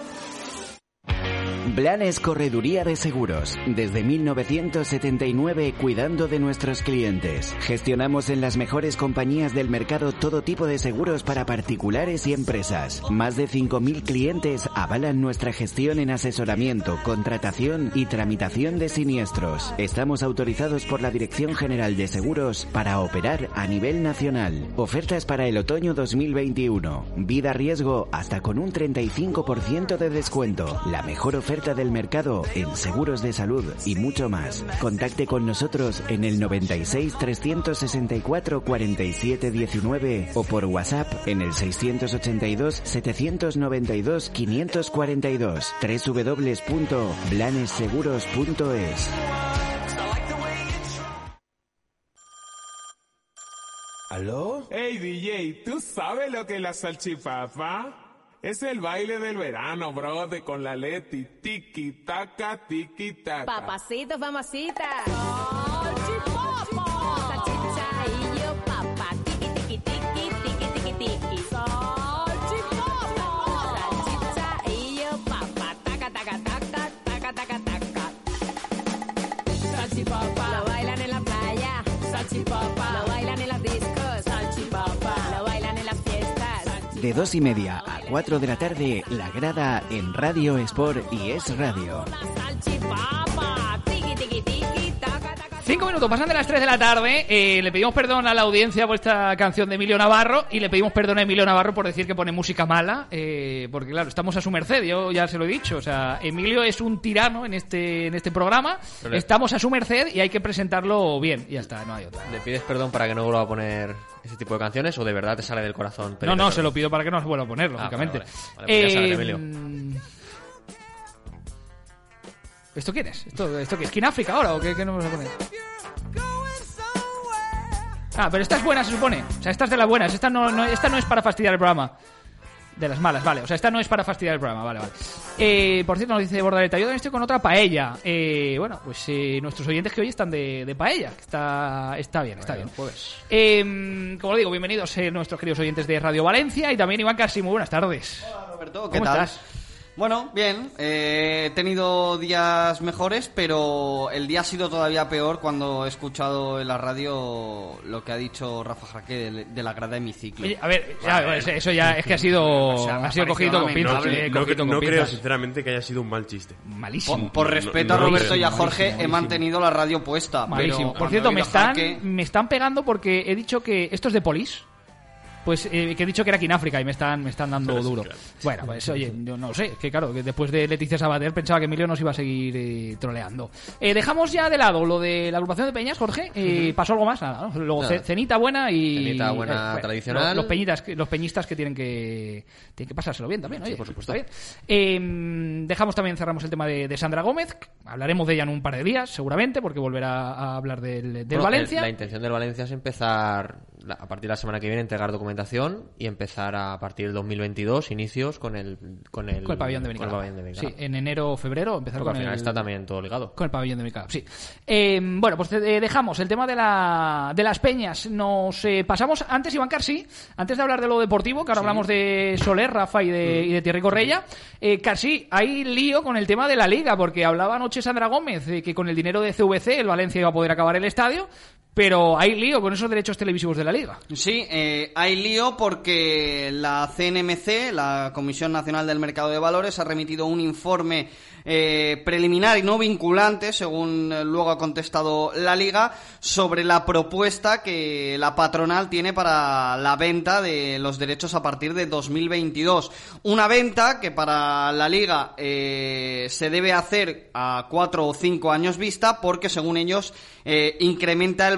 Blanes Correduría de Seguros. Desde mil novecientos setenta y nueve cuidando de nuestros clientes. Gestionamos en las mejores compañías del mercado todo tipo de seguros para particulares y empresas. Más de cinco mil clientes avalan nuestra gestión en asesoramiento, contratación y tramitación de siniestros. Estamos autorizados por la Dirección General de Seguros para operar a nivel nacional. Ofertas para el otoño dos mil veintiuno. Vida riesgo hasta con un treinta y cinco por ciento de descuento. La mejor oferta del mercado en seguros de salud y mucho más. Contacte con nosotros en el noventa y seis, trescientos sesenta y cuatro, cuarenta y siete diecinueve o por WhatsApp en el seiscientos ochenta y dos, setecientos noventa y dos, quinientos cuarenta y dos. doble u doble u doble u punto blanes seguros punto es. ¿Aló? Hey D J, ¿tú sabes lo que es la salchipapa? Es el baile del verano, brother, con la Leti. Tiki, taka, tiki, taka. Papacito, mamacita. Salchipapa. Salchicha y yo, papá. Tiki, tiki, tiki, tiki, tiki, tiki. Salchipapa. Salchicha y yo, papá. Taca, taca, taca, taca, taca, taca. Salchipapa. Lo bailan en la playa. Salchipapa. Lo bailan en las discos. Salchipapa. Lo bailan en las fiestas. De dos y media a cuatro de la tarde, La Grada en Radio Sport y Es Radio. Cinco minutos, pasan de las tres de la tarde. Eh, le pedimos perdón a la audiencia por esta canción de Emilio Navarro y le pedimos perdón a Emilio Navarro por decir que pone música mala, eh, porque claro, estamos a su merced, yo ya se lo he dicho. O sea, Emilio es un tirano en este en este programa, Pero estamos a su merced y hay que presentarlo bien. Y ya está, no hay otra. ¿Le pides perdón para que no vuelva a poner ese tipo de canciones o de verdad te sale del corazón? No, no, perdón? Se lo pido para que no se vuelva a poner, lógicamente. Ah, vale, vale. Vale, pues ya sabes, Emilio. Eh, ¿Esto quién es? ¿Esto, esto qué es? ¿Skin África ahora o qué, qué nos vamos a poner? Ah, pero esta es buena, se supone. O sea, esta es de las buenas. Esta no, no, esta no es para fastidiar el programa. De las malas, vale. O sea, esta no es para fastidiar el programa, vale, vale. Eh, por cierto, nos dice Bordaleta, yo también estoy con otra paella. Eh, bueno, pues eh, nuestros oyentes que hoy están de, de paella. Que está, está bien, está bueno, bien. Pues. Eh, como digo, bienvenidos eh, nuestros queridos oyentes de Radio Valencia y también Iván Casi. Muy buenas tardes. Hola, Roberto. ¿Qué ¿Cómo tal? estás? Bueno, bien, eh, he tenido días mejores, pero el día ha sido todavía peor cuando he escuchado en la radio lo que ha dicho Rafa Jaque de, de la grada de mi ciclo. Oye, a ver, ya, vale. Eso ya es que ha sido, o sea, ha sido cogido con pinzas. No, eh, no, cogido no con creo pinzas. sinceramente que haya sido un mal chiste. Malísimo. Por, por respeto no, no, a Roberto no, y a Jorge, malísimo, malísimo. he mantenido la radio puesta. Malísimo. Pero por cierto, me están, Jaque... me están pegando porque he dicho que esto es de Polis. Pues eh, que he dicho que era aquí en África y me están, me están dando duro. Bueno, pues oye, yo no sé, que claro, que después de Leticia Sabater pensaba que Emilio nos iba a seguir eh, troleando. Eh, dejamos ya de lado lo de la agrupación de Peñas, Jorge. Eh, ¿Pasó algo más? Nada, ¿no? Luego Nada. cenita buena y... Cenita buena eh, bueno, tradicional. Los, los, peñitas, los peñistas que tienen que tienen que pasárselo bien también, oye. Sí, por supuesto. Está bien. Eh, dejamos también, cerramos el tema de, de Sandra Gómez. Hablaremos de ella en un par de días, seguramente, porque volverá a hablar del, del Bueno, Valencia. El, la intención del Valencia es empezar la, a partir de la semana que viene, entregar documentación y empezar a partir del dos mil veintidós, inicios con el con el, con el pabellón de Benicalap. Con el pabellón de Benicalap. Sí, en enero o febrero empezar Porque con al final el... está también todo ligado. Con el pabellón de Benicalap, sí. Eh, bueno, pues eh, dejamos el tema de la de las peñas. Nos eh, pasamos antes, Iván Carsi, antes de hablar de lo deportivo, que ahora sí. hablamos de Soler, Rafa y de, mm. y de Thierry Correia. Eh, Carsi, hay lío con el tema de la Liga, porque hablaba anoche Sandra Gómez de que con el dinero de C V C el Valencia iba a poder acabar el estadio. Pero hay lío con esos derechos televisivos de la Liga. Sí, eh, hay lío porque la C N M C, la Comisión Nacional del Mercado de Valores, ha remitido un informe eh, preliminar y no vinculante, según eh, luego ha contestado la Liga, sobre la propuesta que la patronal tiene para la venta de los derechos a partir de dos mil veintidós. Una venta que para la Liga eh, se debe hacer a cuatro o cinco años vista porque, según ellos, eh, incrementa el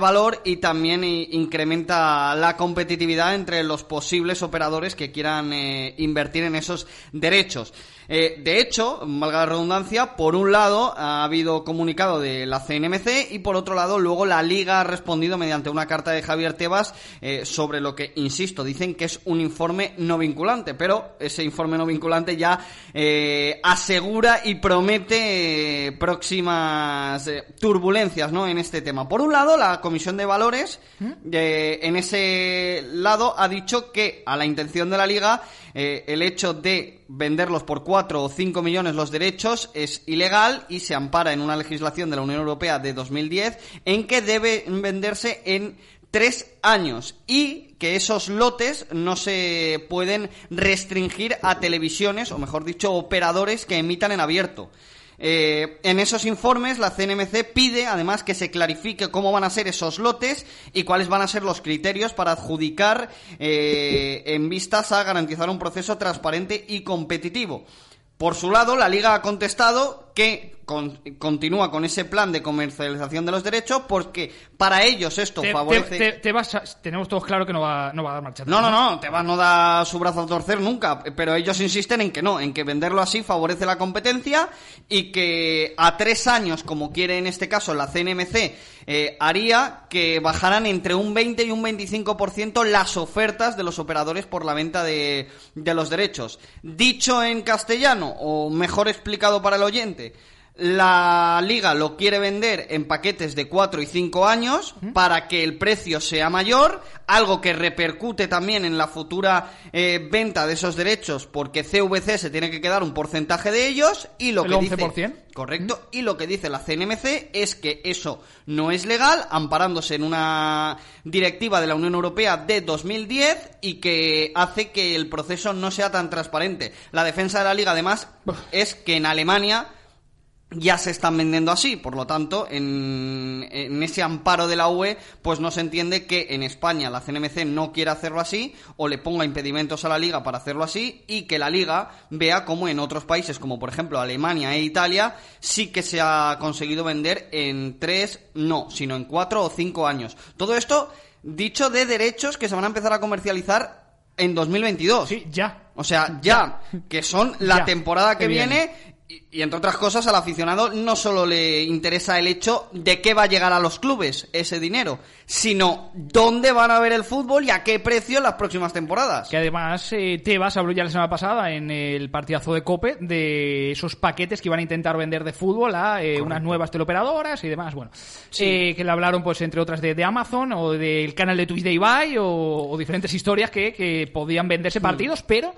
valor y también eh, incrementa la competitividad entre los posibles operadores que quieran eh, invertir en esos derechos. Eh, de hecho, valga la redundancia, por un lado ha habido comunicado de la C N M C y por otro lado luego la Liga ha respondido mediante una carta de Javier Tebas eh, sobre lo que, insisto, dicen que es un informe no vinculante, pero ese informe no vinculante ya eh, asegura y promete eh, próximas eh, turbulencias, ¿no?, en este tema. Por un lado, la Comisión de Valores eh, en ese lado ha dicho que a la intención de la Liga eh, el hecho de venderlos por cuatro o cinco millones los derechos es ilegal y se ampara en una legislación de la Unión Europea de dos mil diez en que deben venderse en tres años y que esos lotes no se pueden restringir a televisiones, o mejor dicho, operadores que emitan en abierto. Eh, en esos informes la C N M C pide además que se clarifique cómo van a ser esos lotes y cuáles van a ser los criterios para adjudicar eh, en vistas a garantizar un proceso transparente y competitivo. Por su lado, la Liga ha contestado que con, continúa con ese plan de comercialización de los derechos porque para ellos esto te, favorece... Te, te, te vas a, tenemos todos claro que no va, no va a dar marcha atrás. No, no, no, Tebas no da su brazo a torcer nunca, pero ellos insisten en que no, en que venderlo así favorece la competencia y que a tres años, como quiere en este caso la C N M C, eh, haría que bajaran entre un veinte y un veinticinco por ciento las ofertas de los operadores por la venta de, de los derechos. Dicho en castellano, o mejor explicado para el oyente, la Liga lo quiere vender en paquetes de cuatro y cinco años para que el precio sea mayor, algo que repercute también en la futura eh, venta de esos derechos porque C V C se tiene que quedar un porcentaje de ellos y lo ¿El que once por ciento? dice correcto y lo que dice la C N M C es que eso no es legal, amparándose en una directiva de la Unión Europea de dos mil diez y que hace que el proceso no sea tan transparente. La defensa de la Liga además es que en Alemania ya se están vendiendo así, por lo tanto, en, en ese amparo de la U E, pues no se entiende que en España la C N M C no quiera hacerlo así, o le ponga impedimentos a la Liga para hacerlo así, y que la Liga vea como en otros países, como por ejemplo Alemania e Italia, sí que se ha conseguido vender en tres, no, sino en cuatro o cinco años. Todo esto dicho de derechos que se van a empezar a comercializar en dos mil veintidós. Sí, ya. O sea, ya, que son la Ya, temporada que que viene. viene. Y, y entre otras cosas, al aficionado no solo le interesa el hecho de qué va a llegar a los clubes ese dinero, sino dónde van a ver el fútbol y a qué precio en las próximas temporadas. Que además eh, Tebas habló ya la semana pasada en el partidazo de COPE de esos paquetes que iban a intentar vender de fútbol a eh, unas nuevas teleoperadoras y demás. Bueno, Sí. eh, que le hablaron, pues entre otras, de, de Amazon o del canal de Twitch de Ibai o, o diferentes historias que, que podían venderse partidos, pero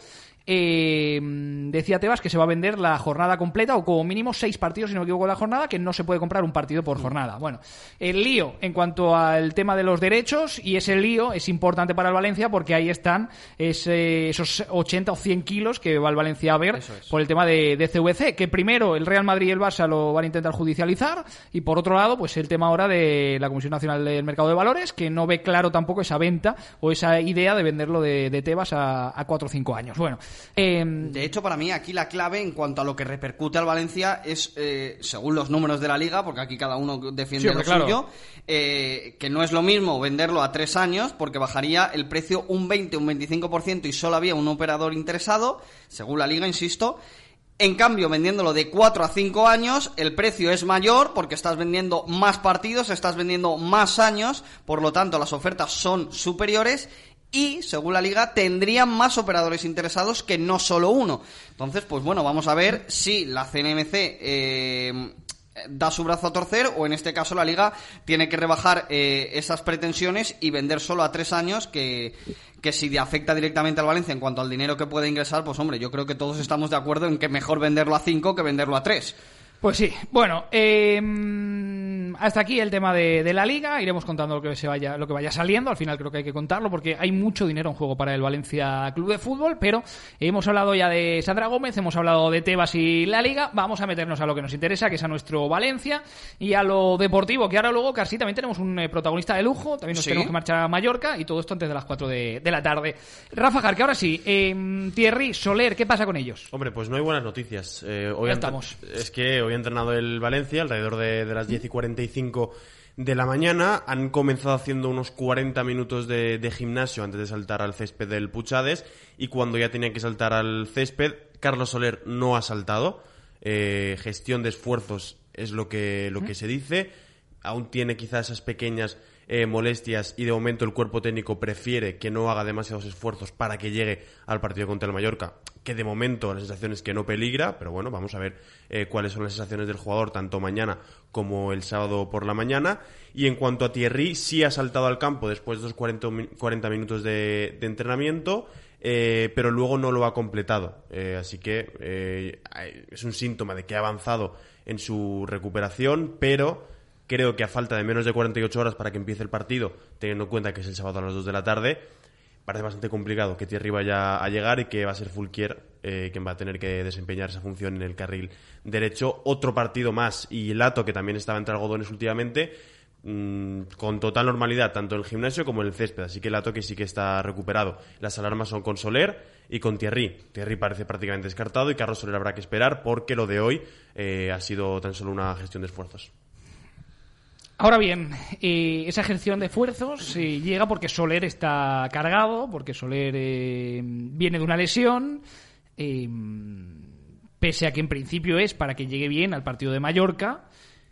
eh, decía Tebas que se va a vender la jornada completa o como mínimo seis partidos, si no me equivoco, la jornada, que no se puede comprar un partido por jornada. Bueno, el lío en cuanto al tema de los derechos, y ese lío es importante para el Valencia porque ahí están ese, esos ochenta o cien kilos que va el Valencia a ver por el tema de, de C V C, que primero el Real Madrid y el Barça lo van a intentar judicializar, y por otro lado pues el tema ahora de la Comisión Nacional del Mercado de Valores, que no ve claro tampoco esa venta o esa idea de venderlo de, de Tebas a, a cuatro o cinco años. Bueno, eh, De hecho, para mí aquí la clave en cuanto a lo que repercute al Valencia es, eh, según los números de la Liga, porque aquí cada uno defiende Sí, lo hombre, claro. suyo, eh, que no es lo mismo venderlo a tres años, porque bajaría el precio un veinte, un veinticinco por ciento y solo había un operador interesado, según la Liga, insisto. En cambio, vendiéndolo de cuatro a cinco años, el precio es mayor porque estás vendiendo más partidos, estás vendiendo más años, por lo tanto las ofertas son superiores y, según la Liga, tendrían más operadores interesados que no solo uno. Entonces, pues bueno, vamos a ver si la C N M C eh, da su brazo a torcer, o en este caso la Liga tiene que rebajar eh, esas pretensiones y vender solo a tres años, que, que si afecta directamente al Valencia en cuanto al dinero que puede ingresar, pues hombre, yo creo que todos estamos de acuerdo en que mejor venderlo a cinco que venderlo a tres. Pues sí, bueno, eh, hasta aquí el tema de, de la Liga. Iremos contando lo que se vaya, lo que vaya saliendo. Al final creo que hay que contarlo porque hay mucho dinero en juego para el Valencia Club de Fútbol. Pero hemos hablado ya de Sandra Gómez, hemos hablado de Tebas y la Liga. Vamos a meternos a lo que nos interesa, que es a nuestro Valencia y a lo deportivo, que ahora luego casi también tenemos un eh, protagonista de lujo. También nos Sí. tenemos que marchar a Mallorca, y todo esto antes de las cuatro de, de la tarde. Rafa Jar, que ahora sí, eh, Thierry, Soler, ¿qué pasa con ellos? Hombre, pues no hay buenas noticias. Eh, hoy Ya han- estamos. Es que hoy ha entrenado el Valencia alrededor de, de las diez y cuarenta y cinco de la mañana. Han comenzado haciendo unos cuarenta minutos de, de gimnasio antes de saltar al césped del Puchades, y cuando ya tenían que saltar al césped, Carlos Soler no ha saltado. Eh, gestión de esfuerzos es lo que, lo que se dice. Aún tiene quizás esas pequeñas eh, molestias, y de momento el cuerpo técnico prefiere que no haga demasiados esfuerzos para que llegue al partido contra el Mallorca, que de momento la sensación es que no peligra, pero bueno, vamos a ver eh, cuáles son las sensaciones del jugador tanto mañana como el sábado por la mañana. Y en cuanto a Thierry, sí ha saltado al campo después de esos cuarenta minutos de, de entrenamiento, eh, pero luego no lo ha completado, eh, así que eh, es un síntoma de que ha avanzado en su recuperación, pero creo que a falta de menos de cuarenta y ocho horas para que empiece el partido, teniendo en cuenta que es el sábado a las dos de la tarde, parece bastante complicado que Thierry vaya a llegar, y que va a ser Fulquier eh, quien va a tener que desempeñar esa función en el carril derecho. Otro partido más, y Lato, que también estaba entre algodones últimamente, mmm, con total normalidad, tanto en el gimnasio como en el césped, así que Lato que sí que está recuperado. Las alarmas son con Soler y con Thierry. Thierry parece prácticamente descartado, y Carlos Soler habrá que esperar, porque lo de hoy eh, ha sido tan solo una gestión de esfuerzos. Ahora bien, eh, esa ejerción de esfuerzos eh, llega porque Soler está cargado, porque Soler eh, viene de una lesión, eh, pese a que en principio es para que llegue bien al partido de Mallorca.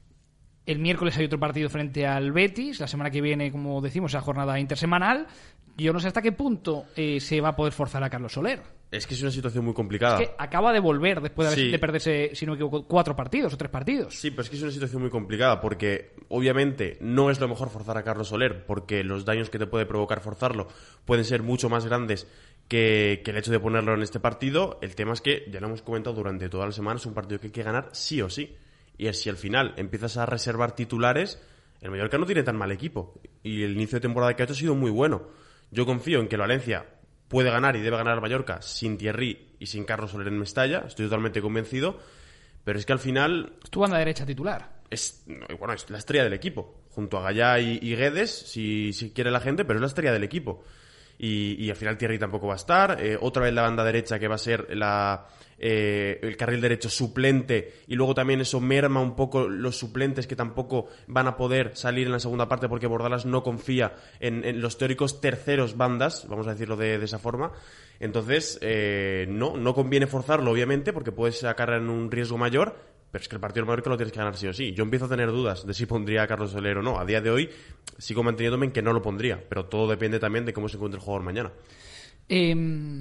El miércoles hay otro partido frente al Betis, la semana que viene, como decimos, esa jornada intersemanal. Yo no sé hasta qué punto eh, se va a poder forzar a Carlos Soler. Es que es una situación muy complicada. Es que acaba de volver después de, Sí. de perderse, si no me equivoco, cuatro partidos o tres partidos. Sí, pero es que es una situación muy complicada, porque obviamente no es lo mejor forzar a Carlos Soler, porque los daños que te puede provocar forzarlo pueden ser mucho más grandes que, que el hecho de ponerlo en este partido. El tema es que, ya lo hemos comentado durante toda la semana, es un partido que hay que ganar sí o sí. Y es si al final empiezas a reservar titulares, el Mallorca no tiene tan mal equipo, y el inicio de temporada que ha hecho ha sido muy bueno. Yo confío en que el Valencia puede ganar y debe ganar al Mallorca sin Thierry y sin Carlos Soler en Mestalla, estoy totalmente convencido, pero es que al final Es tu banda derecha titular. es, bueno, es la estrella del equipo, junto a Gallá y, y Guedes, si, si quiere la gente, pero es la estrella del equipo. Y, y al final Thierry tampoco va a estar. Eh, otra vez la banda derecha, que va a ser la, eh, el carril derecho suplente, y luego también eso merma un poco los suplentes, que tampoco van a poder salir en la segunda parte, porque Bordalas no confía en, en los teóricos terceros bandas, vamos a decirlo de, de esa forma. Entonces, eh, no, no conviene forzarlo, obviamente, porque puedes sacar en un riesgo mayor. Pero es que el partido del Mallorca lo tienes que ganar sí o sí. Yo empiezo a tener dudas de si pondría a Carlos Soler o no. A día de hoy sigo manteniéndome en que no lo pondría, pero todo depende también de cómo se encuentre el jugador mañana. Eh,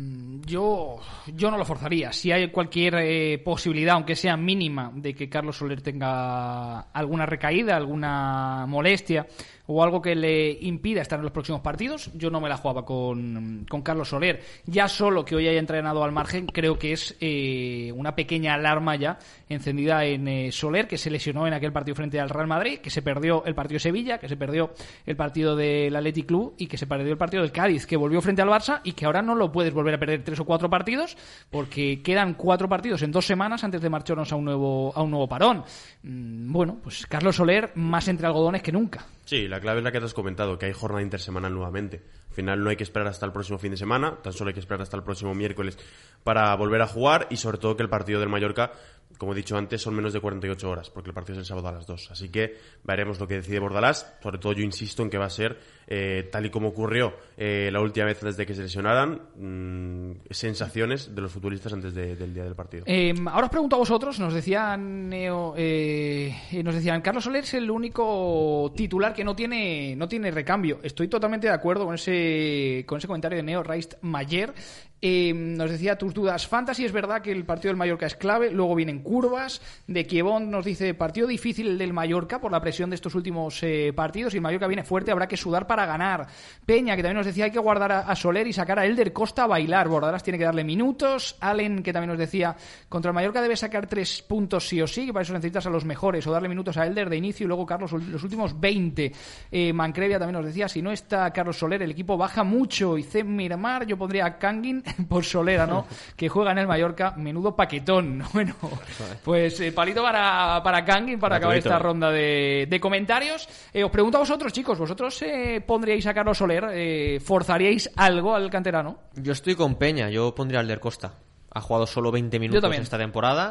yo, yo no lo forzaría. Si hay cualquier eh, posibilidad, aunque sea mínima, de que Carlos Soler tenga alguna recaída, alguna molestia o algo que le impida estar en los próximos partidos, yo no me la jugaba con, con Carlos Soler. Ya solo que hoy haya entrenado al margen, creo que es eh, una pequeña alarma ya encendida en eh, Soler, que se lesionó en aquel partido frente al Real Madrid, que se perdió el partido de Sevilla, que se perdió el partido del Athletic Club y que se perdió el partido del Cádiz, que volvió frente al Barça y que ahora no lo puedes volver a perder tres o cuatro partidos, porque quedan cuatro partidos en dos semanas antes de marcharnos a un nuevo, a un nuevo parón. Mm, bueno, pues Carlos Soler más entre algodones que nunca. Sí, la clave es la que te has comentado, que hay jornada intersemanal nuevamente. Al final no hay que esperar hasta el próximo fin de semana, tan solo hay que esperar hasta el próximo miércoles para volver a jugar, y sobre todo que el partido del Mallorca, como he dicho antes, son menos de cuarenta y ocho horas, porque el partido es el sábado a las dos. Así que veremos lo que decide Bordalás. Sobre todo yo insisto en que va a ser, eh, tal y como ocurrió eh, la última vez antes de que se lesionaran, mmm, sensaciones de los futbolistas antes de, del día del partido. Eh, ahora os pregunto a vosotros, nos decían Neo, eh, nos decían, Carlos Soler es el único titular que no tiene no tiene recambio. Estoy totalmente de acuerdo con ese con ese comentario de Neo Reist Mayer. Eh, nos decía tus dudas fantasy, es verdad que el partido del Mallorca es clave, luego vienen curvas. De Kievon nos dice, partido difícil el del Mallorca por la presión de estos últimos eh, partidos, y el Mallorca viene fuerte, habrá que sudar para ganar. Peña, que también nos decía, hay que guardar a, a Soler y sacar a Elder Costa a bailar, Bordalas tiene que darle minutos. Allen, que también nos decía, contra el Mallorca debe sacar tres puntos sí o sí, que para eso necesitas a los mejores, o darle minutos a Elder de inicio y luego Carlos los últimos veinte. eh, Mancrevia también nos decía, si no está Carlos Soler el equipo baja mucho. Y C. Miramar, yo pondría a Kangin por Solera, ¿no? Que juega en el Mallorca, menudo paquetón. Bueno, pues eh, palito para, para Kangin para acabar esta ronda de, de comentarios. Eh, os pregunto a vosotros, chicos, ¿vosotros eh, pondríais a Carlos Soler? Eh, ¿Forzaríais algo al canterano? Yo estoy con Peña, yo pondría al Elder Costa. Ha jugado solo veinte minutos esta temporada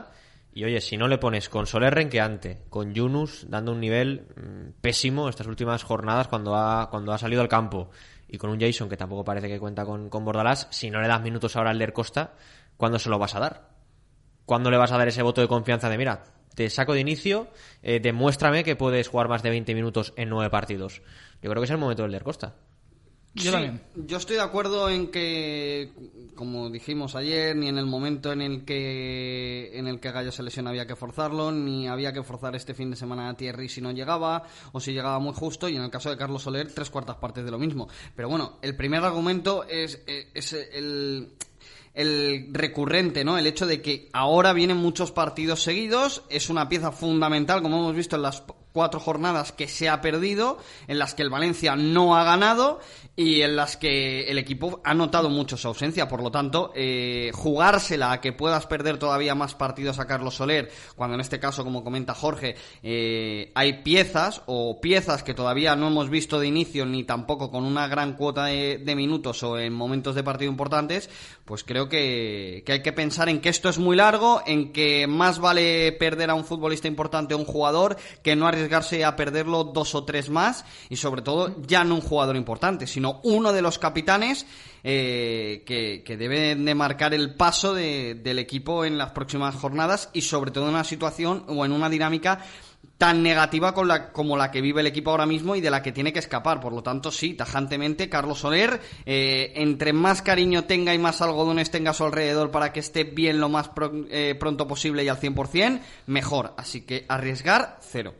Y oye, si no le pones con Soler renqueante, con Yunus dando un nivel mmm, pésimo estas últimas jornadas cuando ha, cuando ha salido al campo, y con un Jason que tampoco parece que cuenta con, con Bordalás, si no le das minutos ahora al Der Costa, ¿cuándo se lo vas a dar? ¿Cuándo le vas a dar ese voto de confianza de, mira, te saco de inicio, eh, demuéstrame que puedes jugar más de veinte minutos en nueve partidos? Yo creo que es el momento del Der Costa. Yo sí, también. Yo estoy de acuerdo en que, como dijimos ayer, ni en el momento en el que en el que Gallo se lesiona había que forzarlo, ni había que forzar este fin de semana a Thierry si no llegaba, o si llegaba muy justo, y en el caso de Carlos Soler, tres cuartas partes de lo mismo. Pero bueno, el primer argumento es, es el... el recurrente, ¿no? El hecho de que ahora vienen muchos partidos seguidos, es una pieza fundamental, como hemos visto en las cuatro jornadas que se ha perdido, en las que el Valencia no ha ganado y en las que el equipo ha notado mucho su ausencia. Por lo tanto, eh, jugársela a que puedas perder todavía más partidos a Carlos Soler, cuando en este caso, como comenta Jorge, eh, hay piezas o piezas que todavía no hemos visto de inicio, ni tampoco con una gran cuota de, de minutos o en momentos de partido importantes, pues creo que, que hay que pensar en que esto es muy largo, en que más vale perder a un futbolista importante o un jugador que no arriesgarse a perderlo dos o tres más, y sobre todo ya no un jugador importante, sino uno de los capitanes eh, que, que deben de marcar el paso de, del equipo en las próximas jornadas, y sobre todo en una situación o en una dinámica tan negativa con la, como la que vive el equipo ahora mismo y de la que tiene que escapar. Por lo tanto, sí, tajantemente, Carlos Soler, eh, entre más cariño tenga y más algodones tenga a su alrededor para que esté bien lo más pro, eh, pronto posible y al cien por ciento, mejor. Así que arriesgar, cero.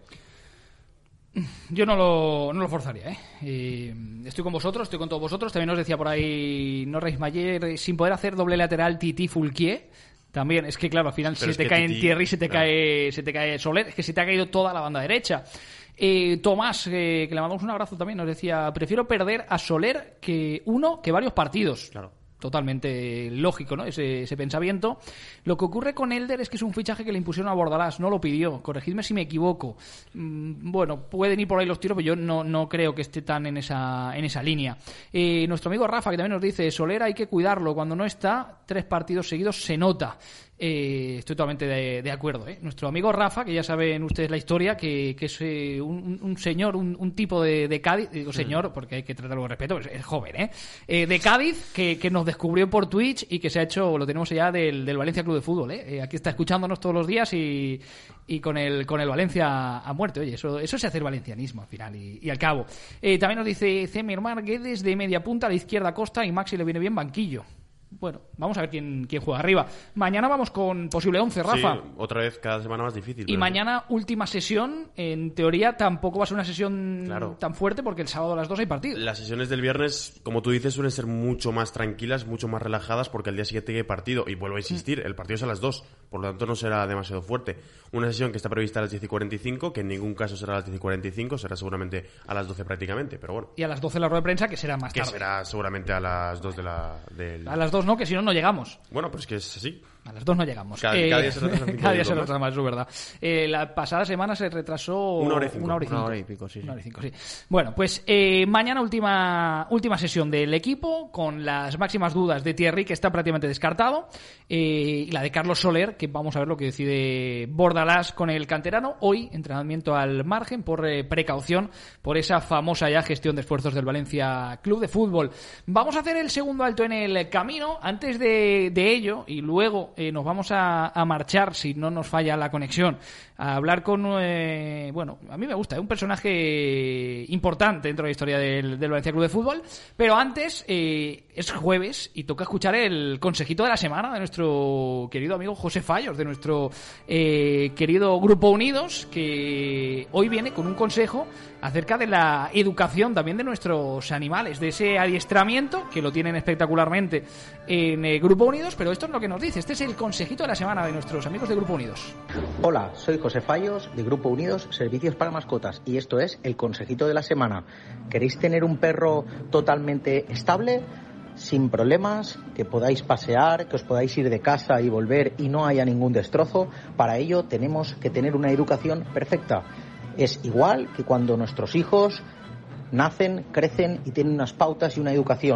Yo no lo, no lo forzaría, ¿eh? Eh, estoy con vosotros, estoy con todos vosotros. También os decía por ahí Norris Mayer, sin poder hacer doble lateral Titi Fulquier. También, es que claro, al final Pero si se te que cae Titi, en Thierry, se te claro. cae se te cae Soler, es que se te ha caído toda la banda derecha. Eh, Tomás, eh, que le mandamos un abrazo también, nos decía, prefiero perder a Soler que uno que varios partidos. Claro. Totalmente lógico, ¿no? Ese, ese pensamiento. Lo que ocurre con Elder es que es un fichaje que le impusieron a Bordalás, no lo pidió. Corregidme si me equivoco. Mm, bueno, pueden ir por ahí los tiros, pero yo no, no creo que esté tan en esa, en esa línea. Eh, nuestro amigo Rafa, que también nos dice, Soler hay que cuidarlo. Cuando no está, tres partidos seguidos se nota. Eh, estoy totalmente de, de acuerdo, ¿eh? Nuestro amigo Rafa, que ya saben ustedes la historia, que, que es eh, un, un señor, un, un tipo de, de Cádiz, digo señor porque hay que tratarlo con respeto, es, es joven, ¿eh? eh de Cádiz, que, que nos descubrió por Twitch y que se ha hecho, lo tenemos ya del, del Valencia Club de Fútbol, ¿eh? Eh, aquí está escuchándonos todos los días y, y con el con el Valencia a muerte. Oye, eso, eso es hacer valencianismo al final y, y al cabo. Eh, también nos dice Cemer Guedes de media punta a la izquierda Costa y Maxi le viene bien banquillo. Bueno, vamos a ver quién, quién juega arriba. Mañana vamos con posible once, Rafa. Sí, otra vez cada semana más difícil. Y mañana última sesión, en teoría tampoco va a ser una sesión claro. tan fuerte porque el sábado a las dos hay partido. Las sesiones del viernes, como tú dices, suelen ser mucho más tranquilas, mucho más relajadas porque al día siguiente hay partido. Y vuelvo a insistir, el partido es a las dos, por lo tanto no será demasiado fuerte. Una sesión que está prevista a las diez y cuarenta y cinco, que en ningún caso será a las diez y cuarenta y cinco, será seguramente a las doce prácticamente, pero bueno. Y a las doce la rueda de prensa, que será más que tarde. Que será seguramente a las dos de la... Del... A las dos no, que si no, no llegamos. Bueno, pues que es así. A las dos no llegamos. Cada, eh, cada día se retrasa cinco cada día se minutos retrasa más, eso es verdad. Eh, la pasada semana se retrasó una hora y cinco. Una hora y, cinco. Una hora y pico, sí. Una hora y cinco, sí. Bueno, pues eh, mañana última última sesión del equipo con las máximas dudas de Thierry, que está prácticamente descartado, eh, y la de Carlos Soler, que vamos a ver lo que decide Bordalás con el canterano. Hoy, entrenamiento al margen por eh, precaución, por esa famosa ya gestión de esfuerzos del Valencia Club de Fútbol. Vamos a hacer el segundo alto en el camino. Antes de, de ello, y luego eh, nos vamos a a marchar, si no nos falla la conexión, a hablar con, eh, bueno, a mí me gusta, es un personaje importante dentro de la historia del, del Valencia Club de Fútbol, pero antes eh, es jueves y toca escuchar el consejito de la semana de nuestro querido amigo José Fallos, de nuestro eh, querido Grupo Unidos, que hoy viene con un consejo acerca de la educación también de nuestros animales, de ese adiestramiento que lo tienen espectacularmente en eh, Grupo Unidos, pero esto es lo que nos dice, este es el consejito de la semana de nuestros amigos de Grupo Unidos. Hola, soy José Fallos de Grupo Unidos Servicios para Mascotas y esto es el consejito de la semana. ¿Queréis tener un perro totalmente estable, sin problemas, que podáis pasear, que os podáis ir de casa y volver y no haya ningún destrozo? Para ello tenemos que tener una educación perfecta. Es igual que cuando nuestros hijos nacen, crecen y tienen unas pautas y una educación.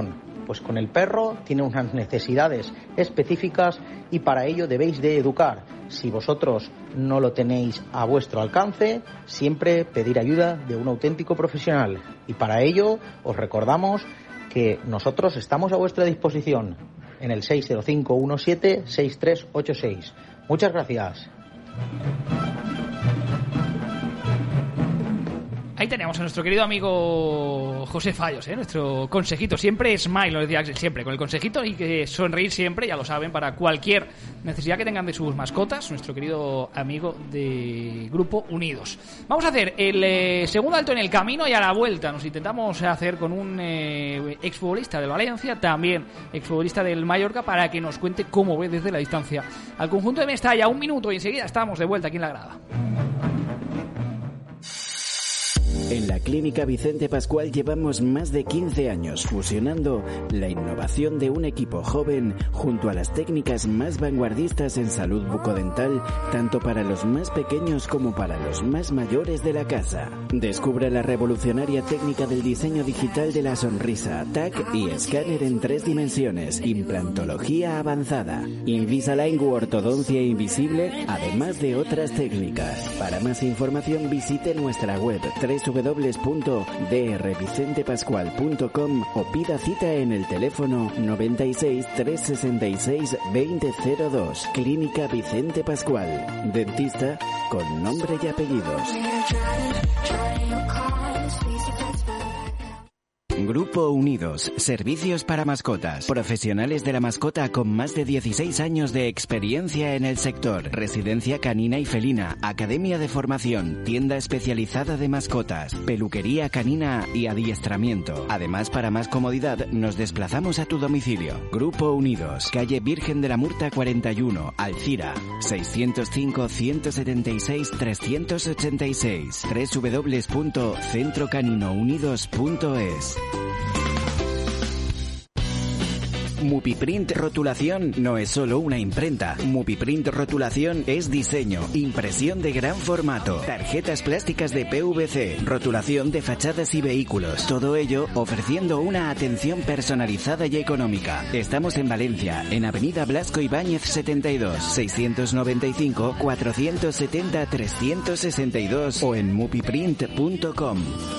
pues con el perro tiene unas necesidades específicas y para ello debéis de educar. Si vosotros no lo tenéis a vuestro alcance, siempre pedir ayuda de un auténtico profesional. Y para ello os recordamos que nosotros estamos a vuestra disposición en el seis cero cinco uno siete seis tres ocho seis. Muchas gracias. Ahí tenemos a nuestro querido amigo José Fallos, ¿eh? Nuestro consejito. Siempre smile, lo decía Axel, siempre con el consejito y que sonreír siempre, ya lo saben, para cualquier necesidad que tengan de sus mascotas. Nuestro querido amigo de Grupo Unidos. Vamos a hacer el eh, segundo alto en el camino y a la vuelta nos intentamos hacer con un eh, exfutbolista del Valencia, también exfutbolista del Mallorca, para que nos cuente cómo ve desde la distancia al conjunto de Mestalla. Un minuto y enseguida estamos de vuelta aquí en la grada. En la Clínica Vicente Pascual llevamos más de quince años fusionando la innovación de un equipo joven junto a las técnicas más vanguardistas en salud bucodental, tanto para los más pequeños como para los más mayores de la casa. Descubra la revolucionaria técnica del diseño digital de la sonrisa, T A C y escáner en tres dimensiones, implantología avanzada, Invisalign u ortodoncia invisible, además de otras técnicas. Para más información visite nuestra web w w w punto d r vicente pascual punto com o pida cita en el teléfono noventa y seis, trescientos sesenta y seis, veinte cero dos. Clínica Vicente Pascual. Dentista con nombre y apellidos. Grupo Unidos, servicios para mascotas, profesionales de la mascota con más de dieciséis años de experiencia en el sector, residencia canina y felina, academia de formación, tienda especializada de mascotas, peluquería canina y adiestramiento. Además, para más comodidad, nos desplazamos a tu domicilio. Grupo Unidos, calle Virgen de la Murta cuarenta y uno, Alcira, seiscientos cinco, ciento setenta y seis, trescientos ochenta y seis, doble u doble u doble u punto centro canino unidos punto es. Mupiprint Rotulación no es solo una imprenta. Mupiprint Rotulación es diseño, impresión de gran formato, tarjetas plásticas de P V C, rotulación de fachadas y vehículos. Todo ello ofreciendo una atención personalizada y económica. Estamos en Valencia, en Avenida Blasco Ibáñez setenta y dos, seiscientos noventa y cinco, cuatrocientos setenta, trescientos sesenta y dos o en mupiprint punto com.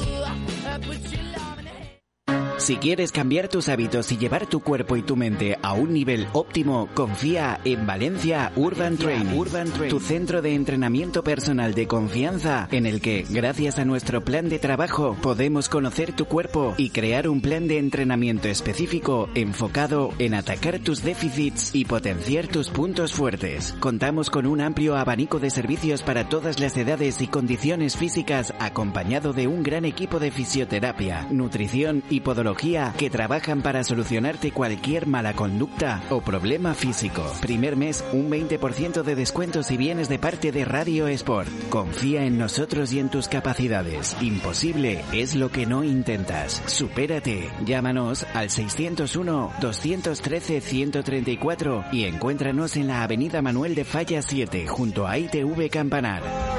Si quieres cambiar tus hábitos y llevar tu cuerpo y tu mente a un nivel óptimo, confía en Valencia Urban Training, Urban Training, tu centro de entrenamiento personal de confianza en el que, gracias a nuestro plan de trabajo, podemos conocer tu cuerpo y crear un plan de entrenamiento específico enfocado en atacar tus déficits y potenciar tus puntos fuertes. Contamos con un amplio abanico de servicios para todas las edades y condiciones físicas, acompañado de un gran equipo de fisioterapia, nutrición y podología que trabajan para solucionarte cualquier mala conducta o problema físico. Primer mes, un veinte por ciento de descuento si vienes de parte de Radio Sport. Confía en nosotros y en tus capacidades. Imposible es lo que no intentas. Supérate. Llámanos al seiscientos uno, doscientos trece, ciento treinta y cuatro y encuéntranos en la Avenida Manuel de Falla siete, junto a I T V Campanar.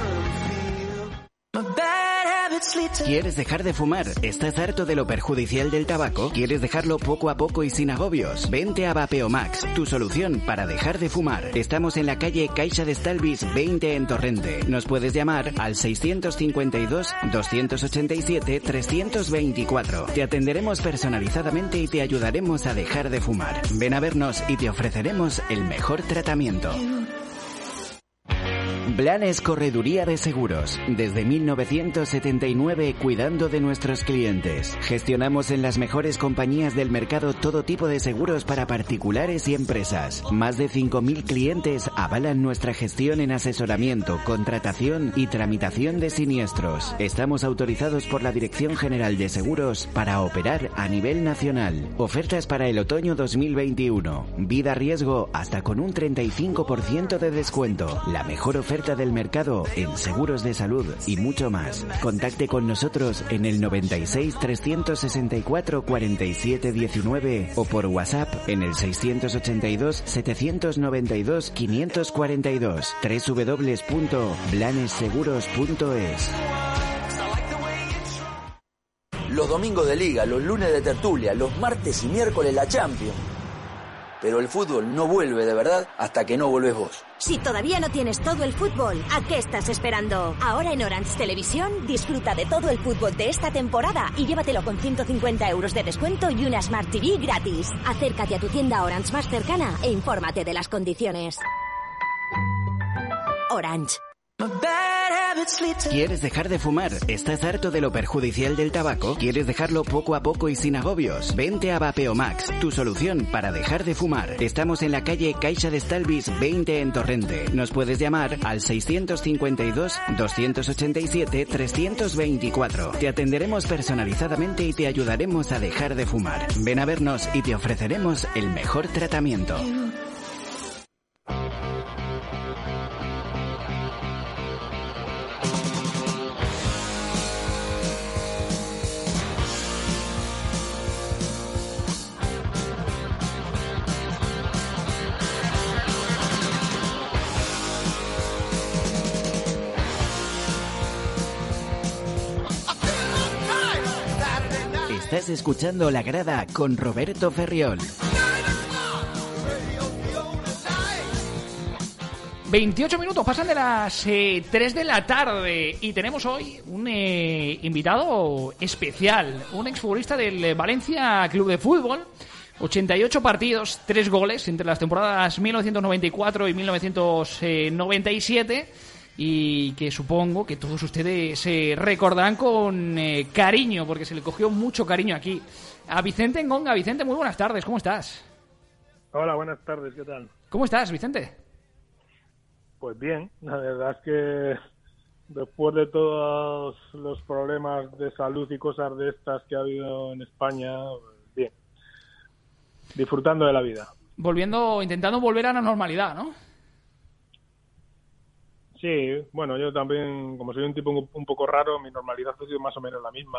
¿Quieres dejar de fumar? ¿Estás harto de lo perjudicial del tabaco? ¿Quieres dejarlo poco a poco y sin agobios? Vente a Vapeo Max, tu solución para dejar de fumar. Estamos en la calle Caixa de Estalvis veinte en Torrente. Nos puedes llamar al seiscientos cincuenta y dos, doscientos ochenta y siete, trescientos veinticuatro. Te atenderemos personalizadamente y te ayudaremos a dejar de fumar. Ven a vernos y te ofreceremos el mejor tratamiento. Blanes Correduría de Seguros. Desde mil novecientos setenta y nueve cuidando de nuestros clientes. Gestionamos en las mejores compañías del mercado todo tipo de seguros para particulares y empresas. Más de cinco mil clientes avalan nuestra gestión en asesoramiento, contratación y tramitación de siniestros. Estamos autorizados por la Dirección General de Seguros para operar a nivel nacional. Ofertas para el otoño dos mil veintiuno. Vida riesgo hasta con un treinta y cinco por ciento de descuento. La mejor oferta del mercado en seguros de salud y mucho más. Contacte con nosotros en el noventa y seis, trescientos sesenta y cuatro, cuarenta y siete diecinueve o por WhatsApp en el seiscientos ochenta y dos, setecientos noventa y dos, quinientos cuarenta y dos. doble u doble u doble u punto blanes seguros punto es. los domingos de liga, los lunes de tertulia, los martes y miércoles la Champions. Pero el fútbol no vuelve de verdad hasta que no vuelves vos. Si todavía no tienes todo el fútbol, ¿a qué estás esperando? Ahora en Orange Televisión disfruta de todo el fútbol de esta temporada y llévatelo con ciento cincuenta euros de descuento y una Smart T V gratis. Acércate a tu tienda Orange más cercana e infórmate de las condiciones. Orange. ¿Quieres dejar de fumar? ¿Estás harto de lo perjudicial del tabaco? ¿Quieres dejarlo poco a poco y sin agobios? Vente a Vapeo Max, tu solución para dejar de fumar. Estamos en la calle Caixa de Estalvis veinte en Torrente. Nos puedes llamar al seiscientos cincuenta y dos, doscientos ochenta y siete, trescientos veinticuatro. Te atenderemos personalizadamente y te ayudaremos a dejar de fumar. Ven a vernos y te ofreceremos el mejor tratamiento. Estás escuchando La Grada con Roberto Ferriol. veintiocho minutos pasan de las eh, tres de la tarde y tenemos hoy un eh, invitado especial, un exfutbolista del Valencia Club de Fútbol. ochenta y ocho partidos, tres goles entre las temporadas mil novecientos noventa y cuatro y mil novecientos noventa y siete. Y que supongo que todos ustedes se eh, recordarán con eh, cariño, porque se le cogió mucho cariño aquí. A Vicente Ngonga. Vicente, muy buenas tardes, ¿cómo estás? Hola, buenas tardes, ¿qué tal? ¿Cómo estás, Vicente? Pues bien, la verdad es que después de todos los problemas de salud y cosas de estas que ha habido en España, bien, disfrutando de la vida. Volviendo, intentando volver a la normalidad, ¿no? Sí, bueno, yo también, como soy un tipo un, un poco raro, mi normalidad ha sido más o menos la misma.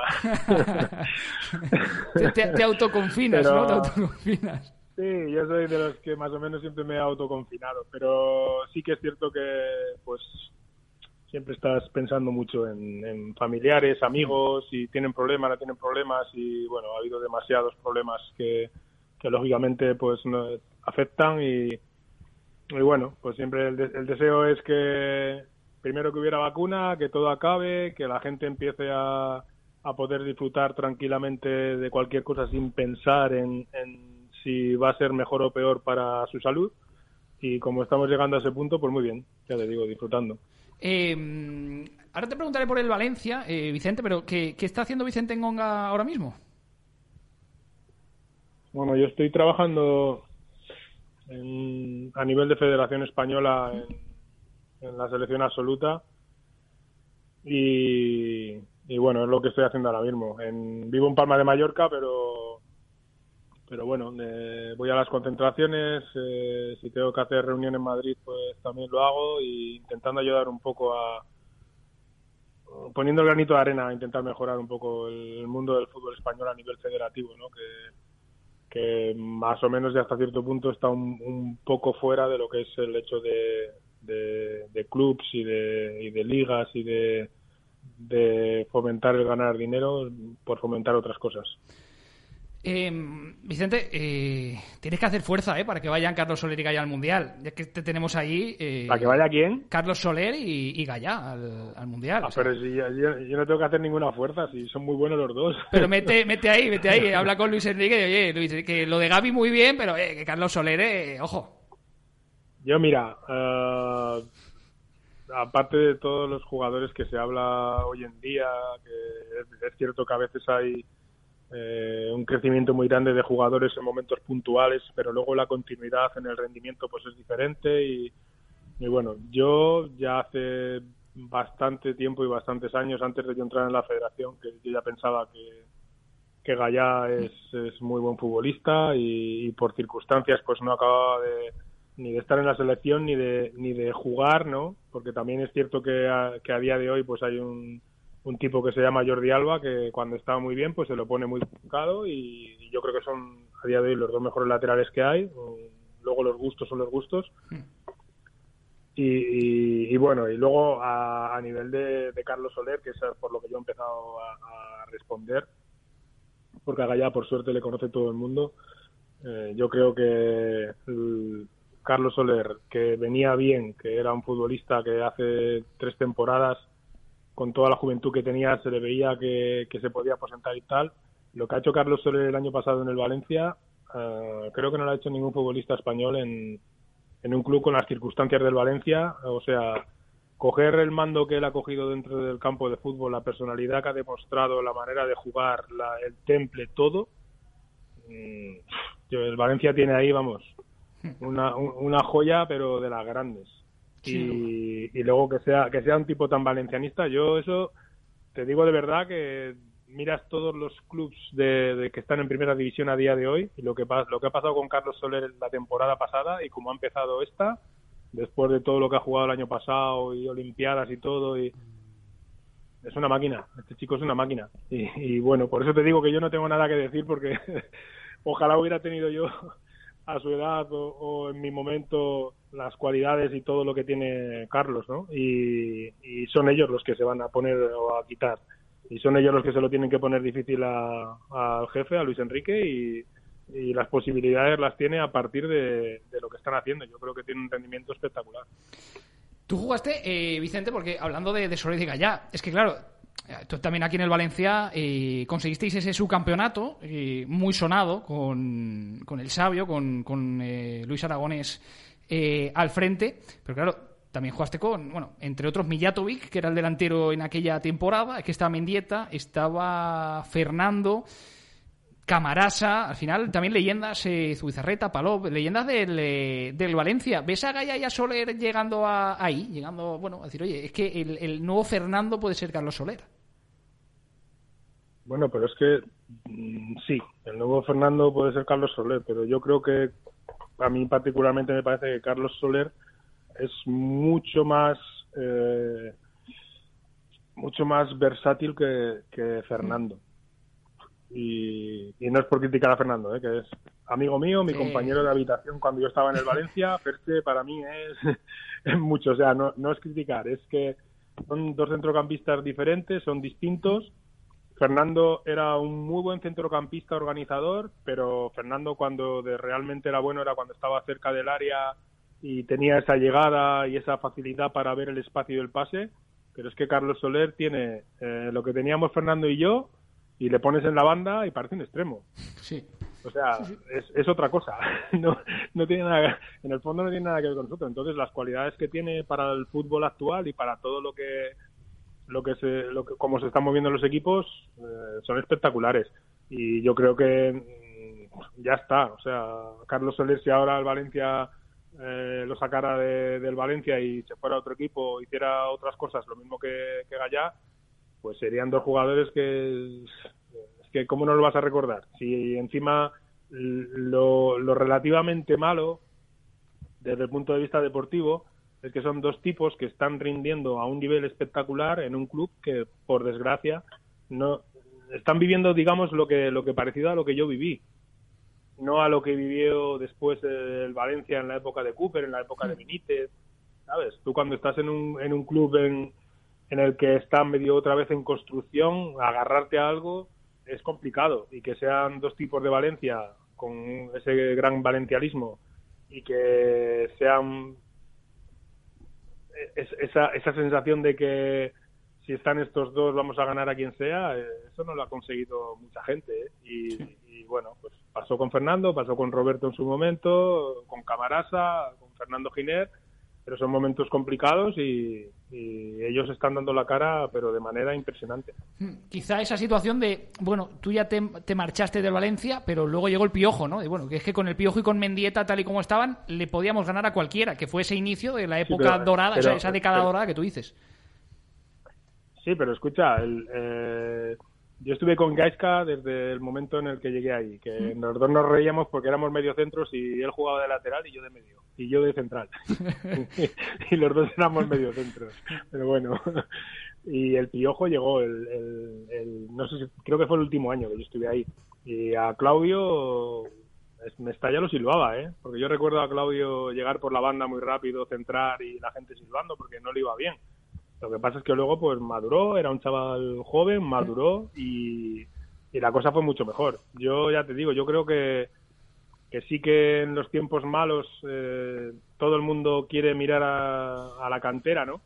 te, te, te autoconfinas, pero, ¿no? Te autoconfinas. Sí, yo soy de los que más o menos siempre me he autoconfinado, pero sí que es cierto que, pues, siempre estás pensando mucho en, en familiares, amigos, si tienen problemas, no tienen problemas, y bueno, ha habido demasiados problemas que, que lógicamente, pues, no, afectan y... Y bueno, pues siempre el, de- el deseo es que primero que hubiera vacuna, que todo acabe, que la gente empiece a, a poder disfrutar tranquilamente de cualquier cosa sin pensar en, en si va a ser mejor o peor para su salud. Y como estamos llegando a ese punto, pues muy bien, ya te digo, disfrutando. Eh, ahora te preguntaré por el Valencia, eh, Vicente, pero ¿qué, ¿qué está haciendo Vicente Ngonga ahora mismo? Bueno, yo estoy trabajando en, a nivel de Federación Española en, en la selección absoluta y, y bueno, es lo que estoy haciendo ahora mismo. En, vivo en Palma de Mallorca, pero pero bueno, eh, voy a las concentraciones, eh, si tengo que hacer reunión en Madrid pues también lo hago, y intentando ayudar un poco a poniendo el granito de arena a intentar mejorar un poco el, el mundo del fútbol español a nivel federativo, ¿no? Que que más o menos ya hasta cierto punto está un, un poco fuera de lo que es el hecho de, de, de clubs y de, y de ligas y de, de fomentar el ganar dinero por fomentar otras cosas. Eh, Vicente, eh, tienes que hacer fuerza, ¿eh? Para que vayan Carlos Soler y Gallá al Mundial. Ya que te tenemos ahí... Eh, ¿Para que vaya quién? Carlos Soler y, y Gallá al, al Mundial. Ah, o sea. pero si yo, yo, yo no tengo que hacer ninguna fuerza, si son muy buenos los dos. Pero mete, mete ahí, mete ahí. Habla con Luis Enrique y oye, Luis, que lo de Gavi muy bien, pero eh, que Carlos Soler, eh, ojo. Yo, mira, uh, aparte de todos los jugadores que se habla hoy en día, que es, es cierto que a veces hay eh, un crecimiento muy grande de jugadores en momentos puntuales, pero luego la continuidad en el rendimiento pues es diferente y, y bueno, yo ya hace bastante tiempo y bastantes años antes de yo entrar en la federación, que yo ya pensaba que, que Gallá es, es muy buen futbolista y, y por circunstancias pues no acababa de ni de estar en la selección ni de ni de jugar, ¿no? Porque también es cierto que a, que a día de hoy pues hay un, un tipo que se llama Jordi Alba que cuando está muy bien pues se lo pone muy complicado y, y yo creo que son a día de hoy los dos mejores laterales que hay. Luego los gustos son los gustos. Y, y, y bueno, y luego a, a nivel de, de Carlos Soler, que es por lo que yo he empezado a, a responder, porque a Gallá por suerte le conoce todo el mundo. Eh, yo creo que el Carlos Soler, que venía bien, que era un futbolista que hace tres temporadas, con toda la juventud que tenía, se le veía que, que se podía aposentar y tal. Lo que ha hecho Carlos Soler el año pasado en el Valencia, eh, creo que no lo ha hecho ningún futbolista español en, en un club con las circunstancias del Valencia. O sea, coger el mando que él ha cogido dentro del campo de fútbol, la personalidad que ha demostrado, la manera de jugar, la, el temple, todo. Mmm, el Valencia tiene ahí, vamos, una, una joya, pero de las grandes. Sí. Y, y luego que sea que sea un tipo tan valencianista, yo eso te digo de verdad que miras todos los clubs de, de que están en primera división a día de hoy y lo que lo que ha pasado con Carlos Soler la temporada pasada y cómo ha empezado esta, después de todo lo que ha jugado el año pasado y olimpiadas y todo, y es una máquina, este chico es una máquina. Y, y bueno, por eso te digo que yo no tengo nada que decir, porque ojalá hubiera tenido yo a su edad o, o en mi momento las cualidades y todo lo que tiene Carlos, ¿no? Y, y son ellos los que se van a poner o a quitar. Y son ellos los que se lo tienen que poner difícil al jefe, a Luis Enrique, y, y las posibilidades las tiene a partir de, de lo que están haciendo. Yo creo que tiene un rendimiento espectacular. Tú jugaste, eh, Vicente, porque hablando de, de Soler y de Gallá, es que claro, tú también aquí en el Valencia eh, conseguisteis ese subcampeonato eh, muy sonado con, con el Sabio, con, con eh, Luis Aragonés eh, al frente, pero claro, también jugaste con, bueno, entre otros Mijatovic, que era el delantero en aquella temporada, que estaba Mendieta, estaba Fernando, Camarasa, al final también leyendas, eh, Zubizarreta, Palop, leyendas del, eh, del Valencia. ¿Ves a Gallá y a Soler llegando a, ahí? Llegando, bueno, a decir, oye, es que el, el nuevo Fernando puede ser Carlos Soler. Bueno, pero es que mmm, sí, el nuevo Fernando puede ser Carlos Soler, pero yo creo que a mí particularmente me parece que Carlos Soler es mucho más eh, mucho más versátil que, que Fernando. Y, y no es por criticar a Fernando, ¿eh? Que es amigo mío, mi sí. compañero de habitación cuando yo estaba en el Valencia, pero que para mí es, es mucho, o sea, no, no es criticar, es que son dos centrocampistas diferentes, son distintos. Fernando era un muy buen centrocampista organizador, pero Fernando cuando de realmente era bueno era cuando estaba cerca del área y tenía esa llegada y esa facilidad para ver el espacio y el pase. Pero es que Carlos Soler tiene eh, lo que teníamos Fernando y yo, y le pones en la banda y parece un extremo. Sí. O sea, sí, sí. Es, es otra cosa. No, no tiene nada, en el fondo no tiene nada que ver con nosotros. Entonces, las cualidades que tiene para el fútbol actual y para todo lo que lo que se lo que como se están moviendo los equipos eh, son espectaculares. Y yo creo que mmm, ya está. O sea, Carlos Soler, si ahora el Valencia eh, lo sacara de, del Valencia y se fuera a otro equipo, hiciera otras cosas, lo mismo que, que Gallá, pues serían dos jugadores que es que cómo no lo vas a recordar. Si encima lo, lo relativamente malo desde el punto de vista deportivo es que son dos tipos que están rindiendo a un nivel espectacular en un club que, por desgracia, no están viviendo, digamos, lo que lo que parecido a lo que yo viví, no a lo que vivió después el Valencia en la época de Cooper, en la época de Benítez, ¿sabes? Tú cuando estás en un en un club en en el que está medio otra vez en construcción, agarrarte a algo es complicado, y que sean dos tipos de Valencia con ese gran valencianismo y que sean es, esa, esa sensación de que si están estos dos vamos a ganar a quien sea, eso no lo ha conseguido mucha gente, ¿eh? y, sí. y bueno, pues pasó con Fernando, pasó con Roberto en su momento, con Camarasa, con Fernando Giner, pero son momentos complicados y, y ellos están dando la cara, pero de manera impresionante. Quizá esa situación de, bueno, tú ya te, te marchaste del Valencia, pero luego llegó el Piojo, ¿no? Y bueno, que es que con el Piojo y con Mendieta, tal y como estaban, le podíamos ganar a cualquiera, que fue ese inicio de la época sí, pero, dorada, pero, esa, esa década pero, dorada que tú dices. Sí, pero escucha, el, eh, yo estuve con Gaizka desde el momento en el que llegué ahí, que ¿Mm? los dos nos reíamos porque éramos mediocentros y él jugaba de lateral y yo de medio, y yo de central. y los dos éramos mediocentros. Pero bueno, y el Piojo llegó, el, el, el no sé si, creo que fue el último año que yo estuve ahí. Y a Claudio me estalla lo silbaba, ¿eh? Porque yo recuerdo a Claudio llegar por la banda muy rápido, centrar y la gente silbando porque no le iba bien. Lo que pasa es que luego pues maduró, era un chaval joven, maduró y, y la cosa fue mucho mejor. Yo ya te digo, yo creo que, que sí que en los tiempos malos eh, todo el mundo quiere mirar a, a la cantera, ¿no?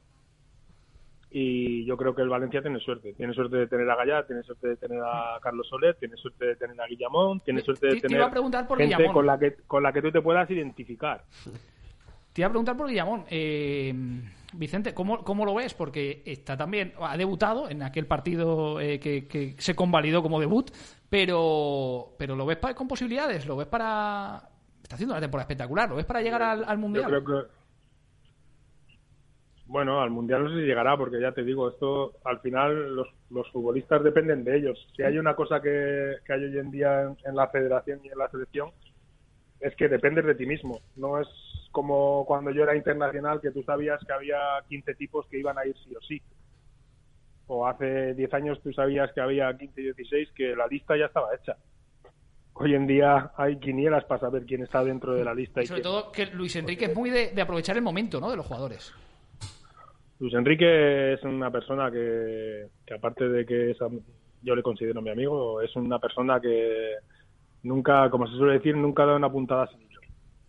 Y yo creo que el Valencia tiene suerte. Tiene suerte de tener a Gallá, tiene suerte de tener a Carlos Soler, tiene suerte de tener a Guillamón, tiene suerte de Te- te tener iba a preguntar por gente Guillamón. con la que con la que tú te puedas identificar. Te iba a preguntar por Guillamón. Eh, Vicente, ¿cómo, ¿cómo lo ves? Porque está también, ha debutado en aquel partido eh, que, que se convalidó como debut, pero pero ¿lo ves pa- con posibilidades? ¿Lo ves para...? Está haciendo una temporada espectacular. ¿Lo ves para llegar al, al Mundial? Yo creo que Bueno, al Mundial no sé si llegará, porque ya te digo, esto al final los, los futbolistas dependen de ellos. Si hay una cosa que, que hay hoy en día en, en la federación y en la selección, es que dependes de ti mismo. No es como cuando yo era internacional, que tú sabías que había quince tipos que iban a ir sí o sí. O hace diez años tú sabías que había quince y dieciséis, que la lista ya estaba hecha. Hoy en día hay quinielas para saber quién está dentro de la lista. Y Y sobre quién. todo que Luis Enrique es muy de, de aprovechar el momento, ¿no?, de los jugadores. Luis Enrique es una persona que, que aparte de que es, am- yo le considero mi amigo, es una persona que nunca, como se suele decir, nunca da una puntada sin hilo.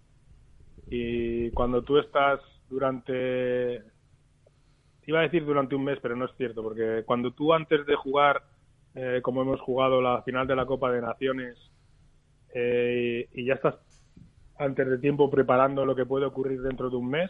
Y cuando tú estás durante, iba a decir durante un mes, pero no es cierto, porque cuando tú antes de jugar, eh, como hemos jugado la final de la Copa de Naciones, eh, y ya estás antes de tiempo preparando lo que puede ocurrir dentro de un mes,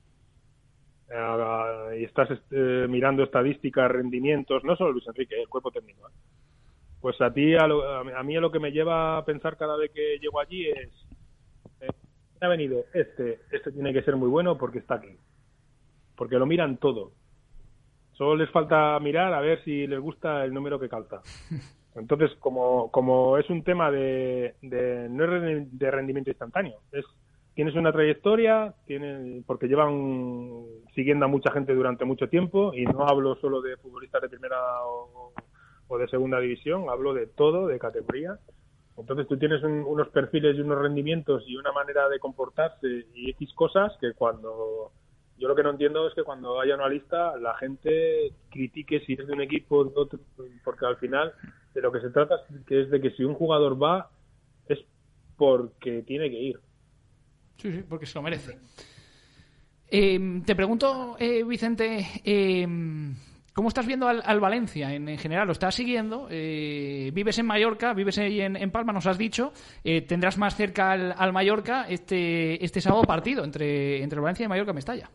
Uh, y estás eh, mirando estadísticas, rendimientos, no solo Luis Enrique, el cuerpo técnico, ¿eh? Pues a ti, a, lo, a mí a lo que me lleva a pensar cada vez que llego allí es, eh, ha venido este, este tiene que ser muy bueno porque está aquí, porque lo miran todo, solo les falta mirar a ver si les gusta el número que calza. Entonces, como, como es un tema de, de no es de rendimiento instantáneo, es tienes una trayectoria, tienen, porque llevan siguiendo a mucha gente durante mucho tiempo, y no hablo solo de futbolistas de primera o, o de segunda división, hablo de todo, de categoría. Entonces tú tienes un, unos perfiles y unos rendimientos y una manera de comportarse y X cosas que cuando... Yo lo que no entiendo es que cuando haya una lista la gente critique si es de un equipo, de otro, porque al final de lo que se trata es, que es de que si un jugador va es porque tiene que ir. Sí, sí, porque se lo merece. Eh, te pregunto, eh, Vicente, eh, ¿cómo estás viendo al, al Valencia en, en general? ¿Lo estás siguiendo? Eh, vives en Mallorca, vives ahí en, en Palma, nos has dicho. Eh, tendrás más cerca al, al Mallorca este este sábado partido entre, entre el Valencia y Mallorca Mestalla.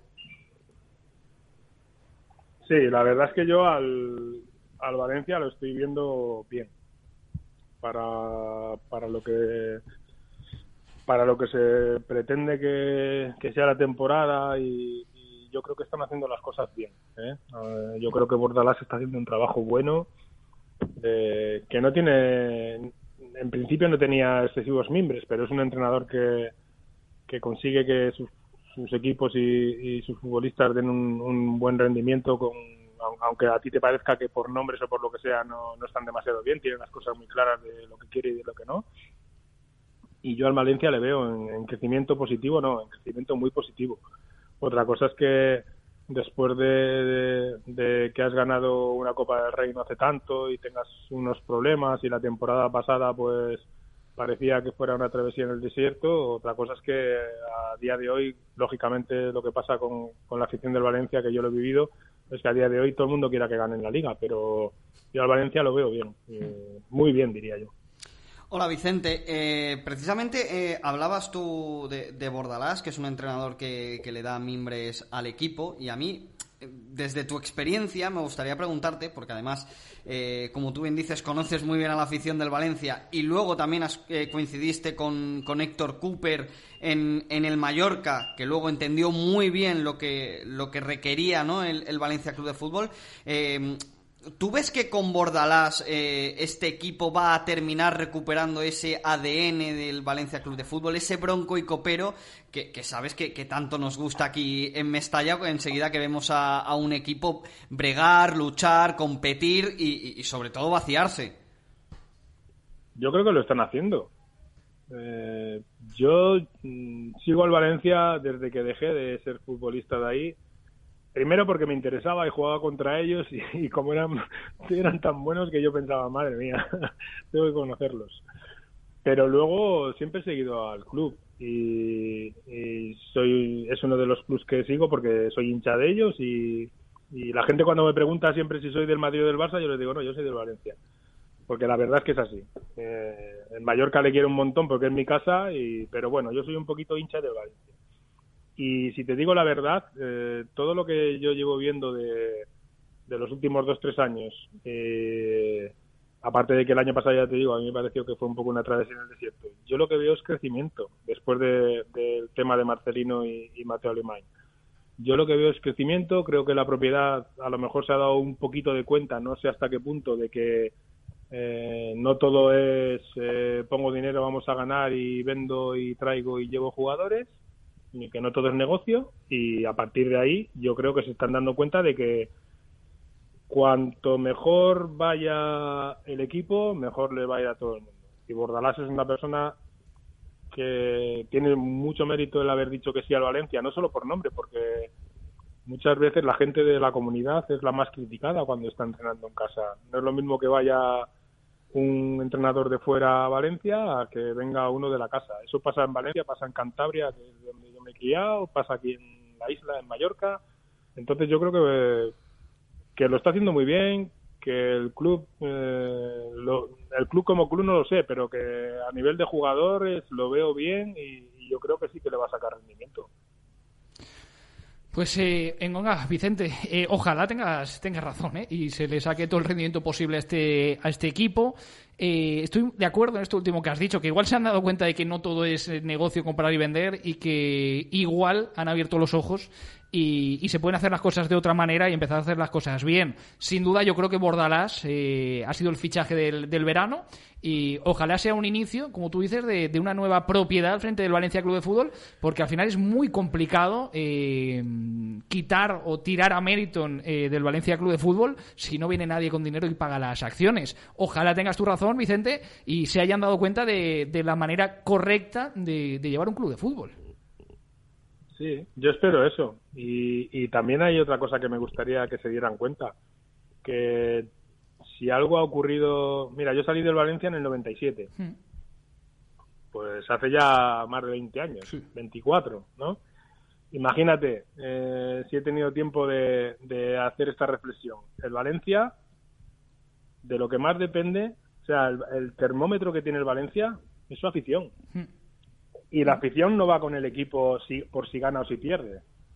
Sí, la verdad es que yo al, al Valencia lo estoy viendo bien. Para, para lo que... para lo que se pretende que, que sea la temporada, y, y yo creo que están haciendo las cosas bien, ¿eh? Uh, yo creo que Bordalás está haciendo un trabajo bueno, eh, que no tiene, en principio no tenía excesivos mimbres, pero es un entrenador que, que consigue que sus, sus equipos y, y sus futbolistas den un, un buen rendimiento, con, aunque a ti te parezca que por nombres o por lo que sea no, no están demasiado bien, tienen las cosas muy claras de lo que quiere y de lo que no. Y yo al Valencia le veo en, en crecimiento positivo, no, en crecimiento muy positivo. Otra cosa es que después de, de, de que has ganado una Copa del Rey no hace tanto y tengas unos problemas, y la temporada pasada pues parecía que fuera una travesía en el desierto, otra cosa es que a día de hoy, lógicamente lo que pasa con, con la afición del Valencia, que yo lo he vivido, es que a día de hoy todo el mundo quiera que gane en la Liga, pero yo al Valencia lo veo bien, eh, muy bien diría yo. Hola Vicente, eh, precisamente eh, hablabas tú de, de Bordalás, que es un entrenador que, que le da mimbres al equipo, y a mí, eh, desde tu experiencia, me gustaría preguntarte, porque además, eh, como tú bien dices, conoces muy bien a la afición del Valencia, y luego también has, eh, coincidiste con, con Héctor Cooper en, en el Mallorca, que luego entendió muy bien lo que, lo que requería, ¿no?, el, el Valencia Club de Fútbol. Eh, ¿Tú ves que con Bordalás eh, este equipo va a terminar recuperando ese A D N del Valencia Club de Fútbol, ese bronco y copero que, que sabes que, que tanto nos gusta aquí en Mestalla, enseguida que vemos a, a un equipo bregar, luchar, competir y, y, y sobre todo vaciarse? Yo creo que lo están haciendo. Eh, yo mm, sigo al Valencia desde que dejé de ser futbolista de ahí, Primero porque me interesaba y jugaba contra ellos y, y como eran, eran tan buenos que yo pensaba, madre mía, tengo que conocerlos. Pero luego siempre he seguido al club y, y soy es uno de los clubs que sigo porque soy hincha de ellos y, y la gente cuando me pregunta siempre si soy del Madrid o del Barça, yo les digo, no, yo soy del Valencia. Porque la verdad es que es así. Eh, en Mallorca le quiero un montón porque es mi casa, y pero bueno, yo soy un poquito hincha del Valencia. Y si te digo la verdad, eh, todo lo que yo llevo viendo de, de los últimos dos, tres años, eh, aparte de que el año pasado, ya te digo, a mí me pareció que fue un poco una travesía en el desierto, yo lo que veo es crecimiento, después de, del tema de Marcelino y, y Mateo Alemany. Yo lo que veo es crecimiento, creo que la propiedad a lo mejor se ha dado un poquito de cuenta, no sé hasta qué punto, de que eh, no todo es eh, pongo dinero, vamos a ganar y vendo y traigo y llevo jugadores, y que no todo es negocio, y a partir de ahí yo creo que se están dando cuenta de que cuanto mejor vaya el equipo, mejor le va a ir a todo el mundo. Y Bordalás es una persona que tiene mucho mérito el haber dicho que sí al Valencia, no solo por nombre, porque muchas veces la gente de la comunidad es la más criticada cuando está entrenando en casa. No es lo mismo que vaya un entrenador de fuera a Valencia a que venga uno de la casa. Eso pasa en Valencia, pasa en Cantabria, que es donde yo me he criado, pasa aquí en la isla, en Mallorca. Entonces yo creo que, que lo está haciendo muy bien, que el club, eh, lo, el club como club no lo sé, pero que a nivel de jugadores lo veo bien y, y yo creo que sí que le va a sacar rendimiento. Pues eh, Engonga, Vicente, eh, ojalá tengas tengas razón, ¿eh? Y se le saque todo el rendimiento posible a este a este equipo. Eh, estoy de acuerdo en esto último que has dicho, que igual se han dado cuenta de que no todo es negocio, comprar y vender, y que igual han abierto los ojos y, y se pueden hacer las cosas de otra manera y empezar a hacer las cosas bien. Sin duda, yo creo que Bordalás eh, ha sido el fichaje del, del verano, y ojalá sea un inicio, como tú dices, de, de una nueva propiedad al frente del Valencia Club de Fútbol, porque al final es muy complicado eh, quitar o tirar a Meriton eh, del Valencia Club de Fútbol si no viene nadie con dinero y paga las acciones. Ojalá tengas tu razón, Vicente, y se hayan dado cuenta de, de la manera correcta de, de llevar un club de fútbol. Sí, yo espero eso. Y, y también hay otra cosa que me gustaría que se dieran cuenta, que si algo ha ocurrido... Mira, yo salí del Valencia en el noventa y siete. Hmm. Pues hace ya más de veinte años, sí. veinticuatro, ¿no? Imagínate, eh, si he tenido tiempo de, de hacer esta reflexión. El Valencia, de lo que más depende, o sea, el, el termómetro que tiene el Valencia es su afición. Hmm. Y la afición no va con el equipo si, por si gana o si pierde.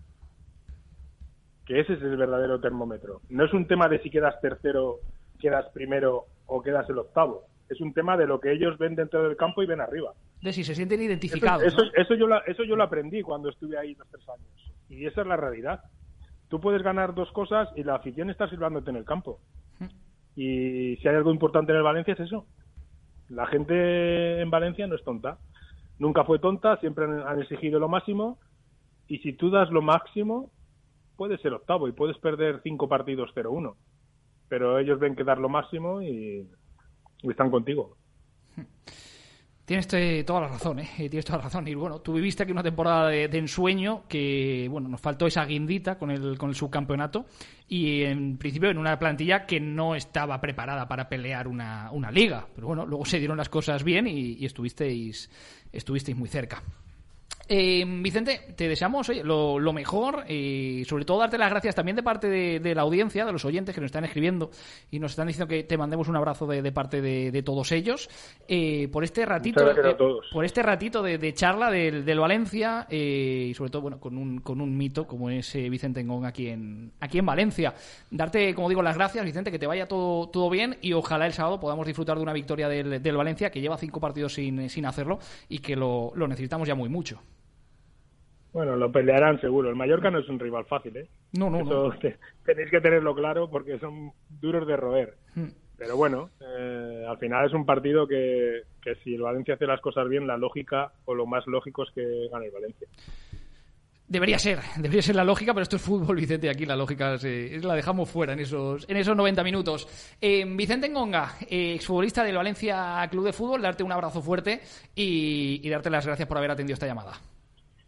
Que ese es el verdadero termómetro. No es un tema de si quedas tercero, quedas primero o quedas el octavo. Es un tema de lo que ellos ven dentro del campo y ven arriba. De si se sienten identificados. Eso, eso, ¿no? eso, yo, la, eso yo lo aprendí cuando estuve ahí los tres años. Y esa es la realidad. Tú puedes ganar dos cosas y la afición está silbándote en el campo. Y si hay algo importante en el Valencia es eso. La gente en Valencia no es tonta. Nunca fue tonta, siempre han, han exigido lo máximo. Y si tú das lo máximo, puedes ser octavo y puedes perder cinco partidos cero uno. Pero ellos ven que dar lo máximo y, y están contigo. Tienes toda la razón, ¿eh? Tienes toda la razón. Y bueno, tú viviste aquí una temporada de, de ensueño que, bueno, nos faltó esa guindita con el, con el subcampeonato y en principio en una plantilla que no estaba preparada para pelear una, una liga. Pero bueno, luego se dieron las cosas bien y, y estuvisteis, estuvisteis muy cerca. Eh, Vicente, te deseamos oye, lo, lo mejor y sobre todo darte las gracias también de parte de, de la audiencia, de los oyentes que nos están escribiendo y nos están diciendo que te mandemos un abrazo de, de parte de, de todos ellos eh, por este ratito eh, por este ratito de, de charla del, del Valencia eh, y sobre todo bueno con un, con un mito como es eh, Vicente Engonga aquí en, aquí en Valencia. Darte, como digo, las gracias, Vicente, que te vaya todo, todo bien y ojalá el sábado podamos disfrutar de una victoria del, del Valencia, que lleva cinco partidos sin, sin hacerlo y que lo, lo necesitamos ya muy mucho. Bueno, lo pelearán seguro. El Mallorca no es un rival fácil, ¿eh? No, no, Eso no. Te, tenéis que tenerlo claro porque son duros de roer. Hmm. Pero bueno, eh, al final es un partido que, que si el Valencia hace las cosas bien, la lógica o lo más lógico es que gane el Valencia. Debería ser, debería ser la lógica, pero esto es fútbol, Vicente, aquí la lógica se, la dejamos fuera en esos en esos noventa minutos. Eh, Vicente Engonga, eh, exfutbolista del Valencia Club de Fútbol, darte un abrazo fuerte y, y darte las gracias por haber atendido esta llamada.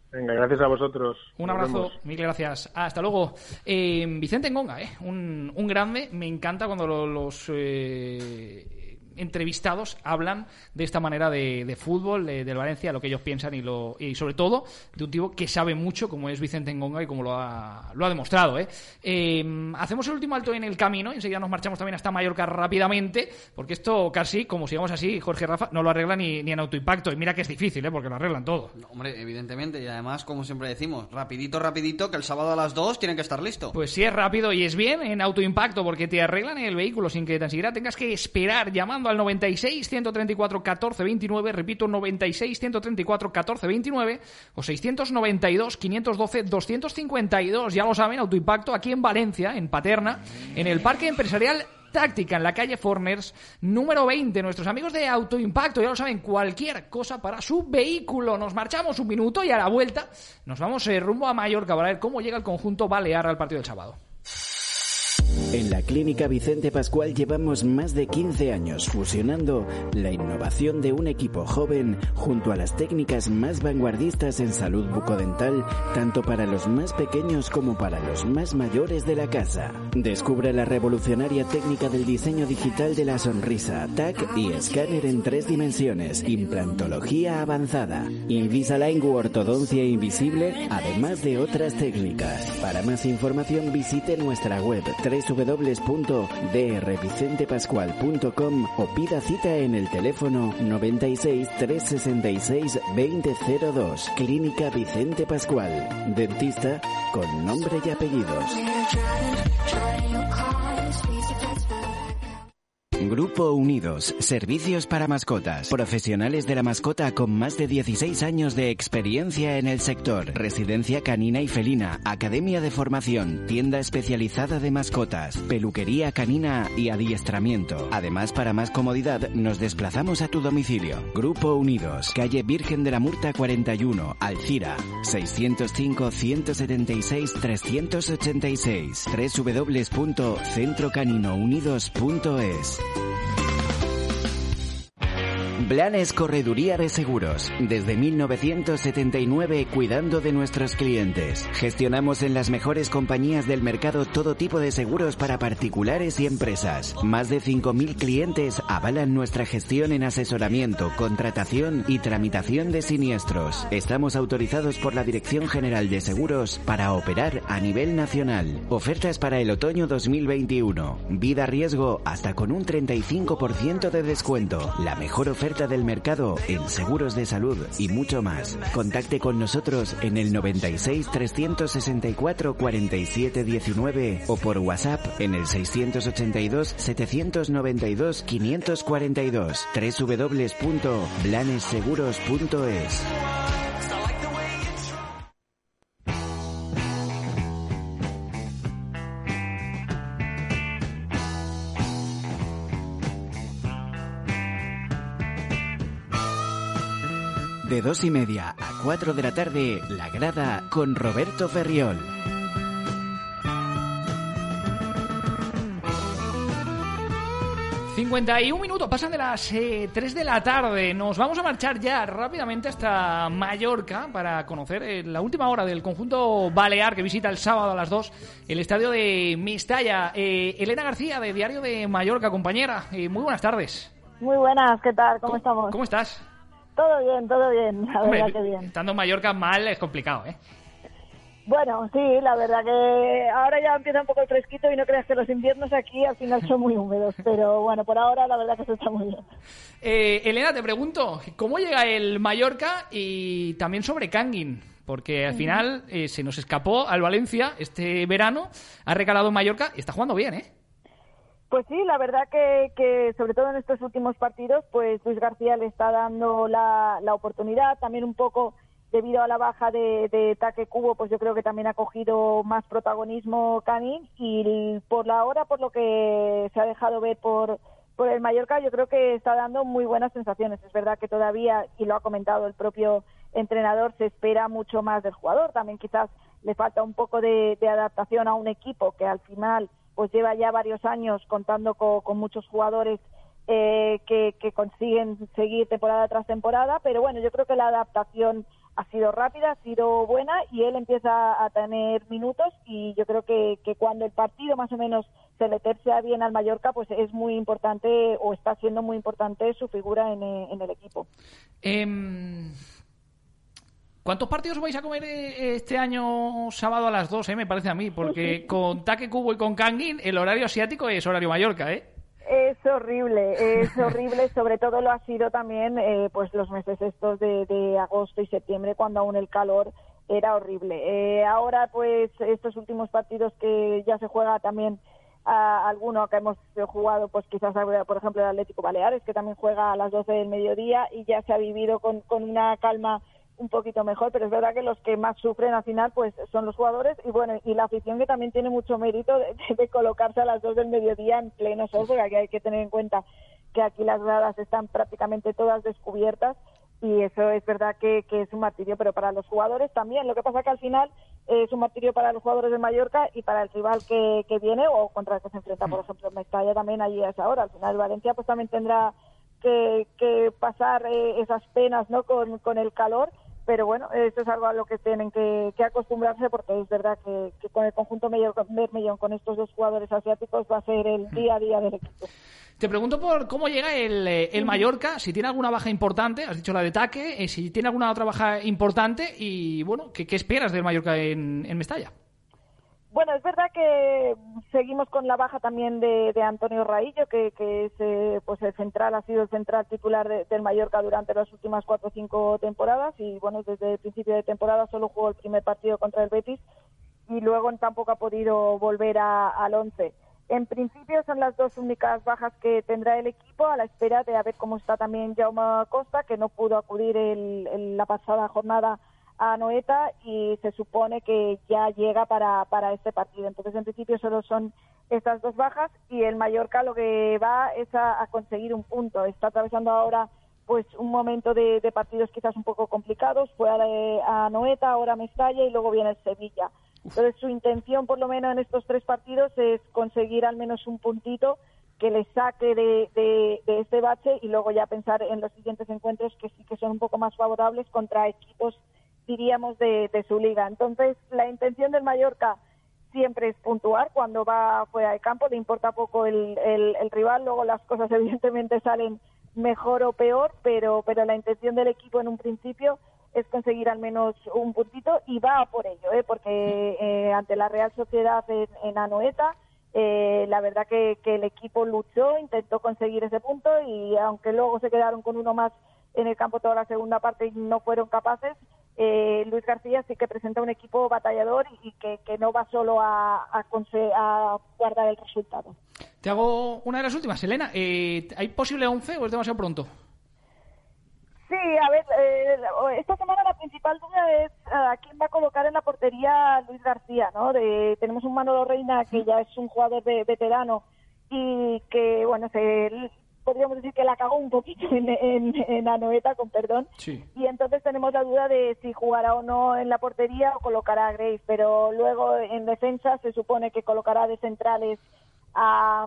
Venga, gracias a vosotros. Un Nos abrazo, vemos. mil gracias. Hasta luego. Eh, Vicente Ngonga, ¿eh? un, un grande. Me encanta cuando lo- los eh, entrevistados hablan de esta manera de, de fútbol, de, del Valencia, lo que ellos piensan y, lo, y sobre todo de un tipo que sabe mucho, como es Vicente Ngonga y como lo ha, lo ha demostrado. ¿eh? Eh, hacemos el último alto en el camino y enseguida nos marchamos también hasta Mallorca rápidamente, porque esto casi, como sigamos así, Jorge Rafa, no lo arregla ni, ni en autoimpacto. Y mira que es difícil, ¿eh? porque lo arreglan todo. No, hombre, evidentemente, y además, como siempre decimos, rapidito, rapidito, que el sábado a las dos tienen que estar listos. Pues sí, es rápido y es bien en autoimpacto porque te arreglan el vehículo sin que tan siquiera tengas que esperar, llamando al noventa y seis, ciento treinta y cuatro, catorce veintinueve, repito, noventa y seis, ciento treinta y cuatro, catorce veintinueve o seiscientos noventa y dos, quinientos doce, doscientos cincuenta y dos. Ya lo saben, autoimpacto aquí en Valencia, en Paterna, en el Parque Empresarial Táctica, en la calle Forners, número veinte. Nuestros amigos de Autoimpacto, ya lo saben, cualquier cosa para su vehículo. Nos marchamos un minuto y a la vuelta nos vamos eh, rumbo a Mallorca para ver cómo llega el conjunto balear al partido del sábado. En la Clínica Vicente Pascual llevamos más de quince años fusionando la innovación de un equipo joven junto a las técnicas más vanguardistas en salud bucodental, tanto para los más pequeños como para los más mayores de la casa. Descubre la revolucionaria técnica del diseño digital de la sonrisa, T A C y escáner en tres dimensiones, implantología avanzada, Invisalign u ortodoncia invisible, además de otras técnicas. Para más información visite nuestra web w w w punto d r vicente pascual punto com o pida cita en el teléfono noventa y seis, trescientos sesenta y seis, veinte cero dos. Clínica Vicente Pascual. Dentista con nombre y apellidos. Grupo Unidos, servicios para mascotas, profesionales de la mascota con más de dieciséis años de experiencia en el sector, residencia canina y felina, academia de formación, tienda especializada de mascotas, peluquería canina y adiestramiento. Además, para más comodidad, nos desplazamos a tu domicilio. Grupo Unidos, calle Virgen de la Murta cuarenta y uno, Alcira, seiscientos cinco, ciento setenta y seis, trescientos ochenta y seis, w w w punto centro canino unidos punto es. Blanes Correduría de Seguros. Desde mil novecientos setenta y nueve, cuidando de nuestros clientes. Gestionamos en las mejores compañías del mercado todo tipo de seguros para particulares y empresas. Más de cinco mil clientes avalan nuestra gestión en asesoramiento, contratación y tramitación de siniestros. Estamos autorizados por la Dirección General de Seguros para operar a nivel nacional. Ofertas para el otoño dos mil veintiuno. Vida riesgo hasta con un treinta y cinco por ciento de descuento. La mejor oferta del mercado en seguros de salud y mucho más. Contacte con nosotros en el noventa y seis, trescientos sesenta y cuatro, cuarenta y siete diecinueve o por WhatsApp en el seiscientos ochenta y dos, setecientos noventa y dos, quinientos cuarenta y dos. w w w punto blanes seguros punto es. De dos y media a cuatro de la tarde, La Grada con Roberto Ferriol. cincuenta y un minutos, pasan de las eh, tres de la tarde. Nos vamos a marchar ya rápidamente hasta Mallorca para conocer eh, la última hora del conjunto balear que visita el sábado a las dos el estadio de Mestalla. Eh, Elena García, de Diario de Mallorca, compañera. Eh, muy buenas tardes. Muy buenas, ¿qué tal? ¿Cómo, ¿Cómo estamos? ¿Cómo estás? Todo bien, todo bien, la Hombre, verdad que bien. Estando en Mallorca mal es complicado, ¿eh? Bueno, sí, la verdad que ahora ya empieza un poco el fresquito y no creas que los inviernos aquí al final son muy húmedos, pero bueno, por ahora la verdad que se está muy bien. Eh, Elena, te pregunto, ¿cómo llega el Mallorca y también sobre Kangin? Porque al final eh, se nos escapó al Valencia este verano, ha recalado en Mallorca y está jugando bien, ¿eh? Pues sí, la verdad que, que sobre todo en estos últimos partidos, pues Luis García le está dando la, la oportunidad, también un poco debido a la baja de, de Taque Cubo, pues yo creo que también ha cogido más protagonismo Canin y por la hora, por lo que se ha dejado ver por, por el Mallorca, yo creo que está dando muy buenas sensaciones. Es verdad que todavía, y lo ha comentado el propio entrenador, se espera mucho más del jugador, también quizás le falta un poco de, de adaptación a un equipo que al final pues lleva ya varios años contando con, con muchos jugadores eh, que, que consiguen seguir temporada tras temporada, pero bueno, yo creo que la adaptación ha sido rápida, ha sido buena y él empieza a tener minutos y yo creo que, que cuando el partido más o menos se le tercia bien al Mallorca, pues es muy importante o está siendo muy importante su figura en, en el equipo. Eh, ¿Cuántos partidos vais a comer este año sábado a las dos, eh, me parece a mí? Porque con Take Kubo y con Kangin el horario asiático es horario Mallorca, ¿eh? Es horrible, es horrible, sobre todo lo ha sido también eh, pues los meses estos de, de agosto y septiembre, cuando aún el calor era horrible. Eh, ahora pues estos últimos partidos que ya se juega también a alguno que hemos jugado, pues quizás por ejemplo el Atlético Baleares, que también juega a las doce del mediodía y ya se ha vivido con, con una calma un poquito mejor, pero es verdad que los que más sufren al final pues son los jugadores y bueno, y la afición, que también tiene mucho mérito de, de colocarse a las dos del mediodía en pleno sol, porque aquí hay que tener en cuenta que aquí las gradas están prácticamente todas descubiertas y eso es verdad que, que es un martirio, pero para los jugadores también. Lo que pasa que al final es un martirio para los jugadores de Mallorca y para el rival que, que viene o contra el que se enfrenta, por ejemplo, Mestalla también allí a esa hora. Al final Valencia pues también tendrá que, que pasar eh, esas penas, ¿no?, con, con el calor. Pero bueno, eso es algo a lo que tienen que, que acostumbrarse, porque es verdad que, que con el conjunto Bermellón, con estos dos jugadores asiáticos, va a ser el día a día del equipo. Te pregunto por cómo llega el, el Mallorca, si tiene alguna baja importante, has dicho la de Take, eh, si tiene alguna otra baja importante y, bueno, ¿qué, qué esperas del Mallorca en, en Mestalla? Bueno, es verdad que seguimos con la baja también de, de Antonio Raillo, que, que es eh, pues el central, ha sido el central titular de, del Mallorca durante las últimas cuatro o cinco temporadas y bueno, desde el principio de temporada solo jugó el primer partido contra el Betis y luego tampoco ha podido volver a, al once. En principio son las dos únicas bajas que tendrá el equipo, a la espera de a ver cómo está también Jaume Costa, que no pudo acudir el, el, la pasada jornada a Anoeta y se supone que ya llega para, para este partido. Entonces, en principio solo son estas dos bajas y el Mallorca lo que va es a, a conseguir un punto. Está atravesando ahora pues un momento de, de partidos quizás un poco complicados. Fue a, a Anoeta, ahora a Mestalla y luego viene el Sevilla. Entonces, su intención, por lo menos en estos tres partidos, es conseguir al menos un puntito que le saque de, de, de este bache y luego ya pensar en los siguientes encuentros que sí que son un poco más favorables contra equipos, diríamos, de, de su liga. Entonces, la intención del Mallorca siempre es puntuar cuando va fuera de campo, le importa poco el, el, el rival, luego las cosas evidentemente salen mejor o peor, pero, pero la intención del equipo en un principio es conseguir al menos un puntito y va por ello, ¿eh? porque eh, ante la Real Sociedad en, en Anoeta, eh, la verdad que, que el equipo luchó, intentó conseguir ese punto y aunque luego se quedaron con uno más en el campo toda la segunda parte y no fueron capaces, Eh, Luis García sí que presenta un equipo batallador y que, que no va solo a, a, a guardar el resultado. Te hago una de las últimas, Elena. Eh, ¿Hay posible once o es demasiado pronto? Sí, a ver, eh, esta semana la principal duda es a quién va a colocar en la portería Luis García, ¿no? De, tenemos un Manolo Reina que ya es un jugador de, veterano y que, bueno, se... podríamos decir que la cagó un poquito en, en, en Anoeta, con perdón, sí. Y entonces tenemos la duda de si jugará o no en la portería o colocará a Grace, pero luego en defensa se supone que colocará de centrales a,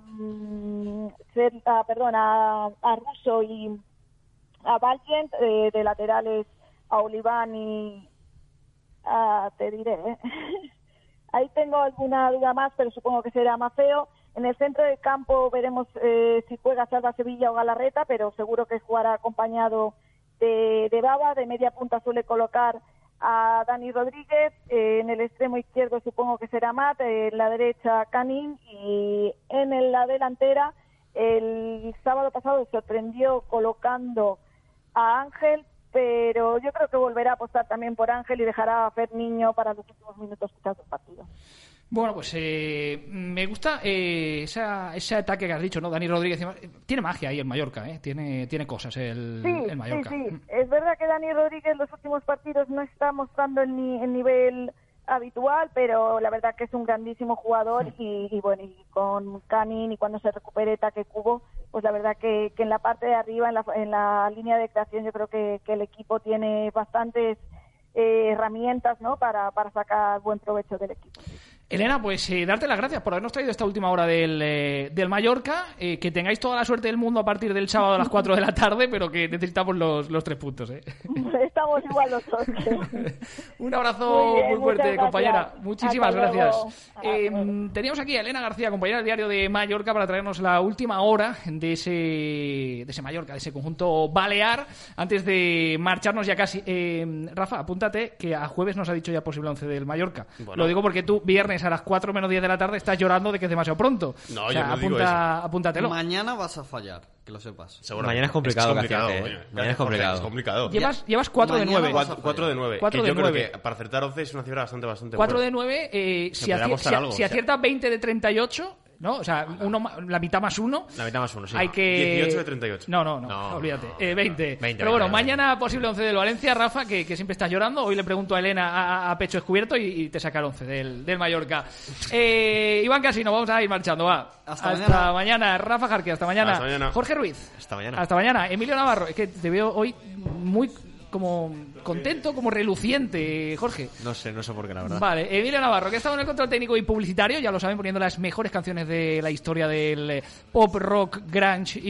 a perdón, a, a Russo y a Valiant, eh, de laterales a Oliván y a, te diré, ¿eh? Ahí tengo alguna duda más, pero supongo que será Mafeo. En el centro del campo veremos eh, si juega Salva Sevilla o Galarreta, pero seguro que jugará acompañado de, de Baba. De media punta suele colocar a Dani Rodríguez. Eh, en el extremo izquierdo supongo que será Matt. Eh, en la derecha Canin. Y en el, la delantera, el sábado pasado sorprendió colocando a Ángel, pero yo creo que volverá a apostar también por Ángel y dejará a Fer Niño para los últimos minutos quizás del partido. Bueno, pues eh, me gusta eh, esa, ese ataque que has dicho, ¿no? Dani Rodríguez tiene magia ahí en Mallorca, ¿eh? Tiene, tiene cosas el, sí, el Mallorca. Sí, sí. Es verdad que Dani Rodríguez en los últimos partidos no está mostrando el, ni, el nivel habitual, pero la verdad que es un grandísimo jugador y, y bueno, y con Canin y cuando se recupere Take Kubo, pues la verdad que, que en la parte de arriba, en la, en la línea de creación, yo creo que, que el equipo tiene bastantes eh, herramientas, ¿no? Para, para sacar buen provecho del equipo. Elena, pues eh, darte las gracias por habernos traído esta última hora del, eh, del Mallorca. Eh, que tengáis toda la suerte del mundo a partir del sábado a las cuatro de la tarde, pero que necesitamos los, los tres puntos. ¿eh? Estamos igual los dos. Un abrazo muy, bien, muy fuerte, gracias. Compañera. Muchísimas Hasta gracias. Eh, teníamos aquí a Elena García, compañera del diario de Mallorca, para traernos la última hora de ese, de ese Mallorca, de ese conjunto balear. Antes de marcharnos ya casi. Eh, Rafa, apúntate que a jueves nos ha dicho ya posible once del Mallorca. Bueno. Lo digo porque tú, viernes a las cuatro menos diez de la tarde, estás llorando de que es demasiado pronto. No, o sea, yo no apunta, digo eso. Apúntatelo. Mañana vas a fallar, que lo sepas. Seguro. Mañana es complicado. Es complicado, García, oye. Mañana es complicado. Es complicado. Llevas, llevas cuatro de nueve. cuatro de nueve. cuatro que de yo nueve. creo que para acertar once es una cifra bastante, bastante cuatro buena. de nueve, eh, si, podría aci- apostar si, algo, si o sea. aciertas veinte de treinta y ocho, ¿no? O sea, uno, ma- la mitad más uno. La mitad más uno, sí. Hay que... dieciocho de treinta y ocho. No, no, no, No, olvídate. no, Eh, veinte. veinte, Pero bueno, veinte, mañana posible once del Valencia, Rafa, que, que siempre estás llorando. Hoy le pregunto a Elena a, a pecho descubierto y, y te saca el once del, del Mallorca. Eh, Iván Casino, vamos a ir marchando, va. Hasta Hasta mañana. mañana. Rafa Jarque, hasta mañana. Hasta mañana. Jorge Ruiz. Hasta mañana. Hasta mañana. Emilio Navarro, es que te veo hoy muy como contento, como reluciente, Jorge. No sé, no sé por qué, la verdad. Vale, Emilio Navarro, que ha estado en el control técnico y publicitario, ya lo saben, poniendo las mejores canciones de la historia del eh, pop, rock, grunge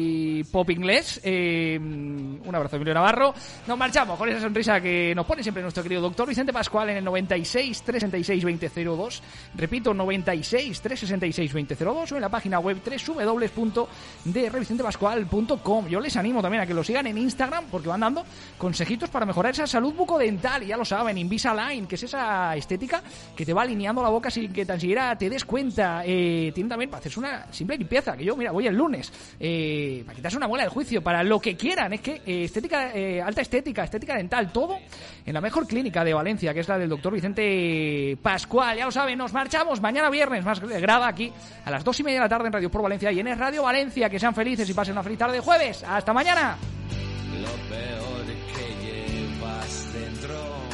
y pop inglés. Eh, un abrazo, Emilio Navarro. Nos marchamos con esa sonrisa que nos pone siempre nuestro querido doctor Vicente Pascual en el noventa y seis, trescientos sesenta y seis, veinte cero dos. Repito, noventa y seis, trescientos sesenta y seis, veinte cero dos o en la página web doble u doble u doble u punto d r vicente pascual punto com. Yo les animo también a que lo sigan en Instagram porque van dando consejitos para mejorar esa salud bucodental, y ya lo saben, Invisalign, que es esa estética que te va alineando la boca sin que tan siquiera te des cuenta. Eh, tiene también para hacerse una simple limpieza, que yo, mira, voy el lunes, eh, para quitarse una muela del juicio, para lo que quieran. Es que eh, estética, eh, alta estética, estética dental, todo en la mejor clínica de Valencia, que es la del doctor Vicente Pascual. Ya lo saben, nos marchamos mañana viernes, más grada aquí a las dos y media de la tarde en Radio por Valencia y en Es Radio Valencia. Que sean felices y pasen una feliz tarde de jueves. ¡Hasta mañana! Lo peor que llevas dentro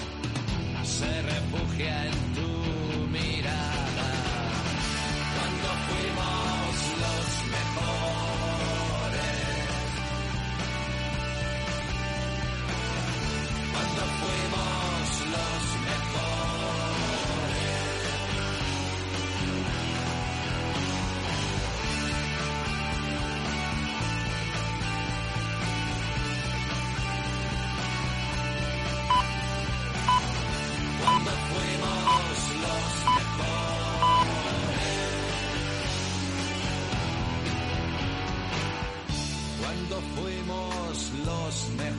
se refugia en tu mirada. Cuando fuimos los mejores, cuando fuimos los mejores. Cuando fuimos los mejores, cuando fuimos los mejores.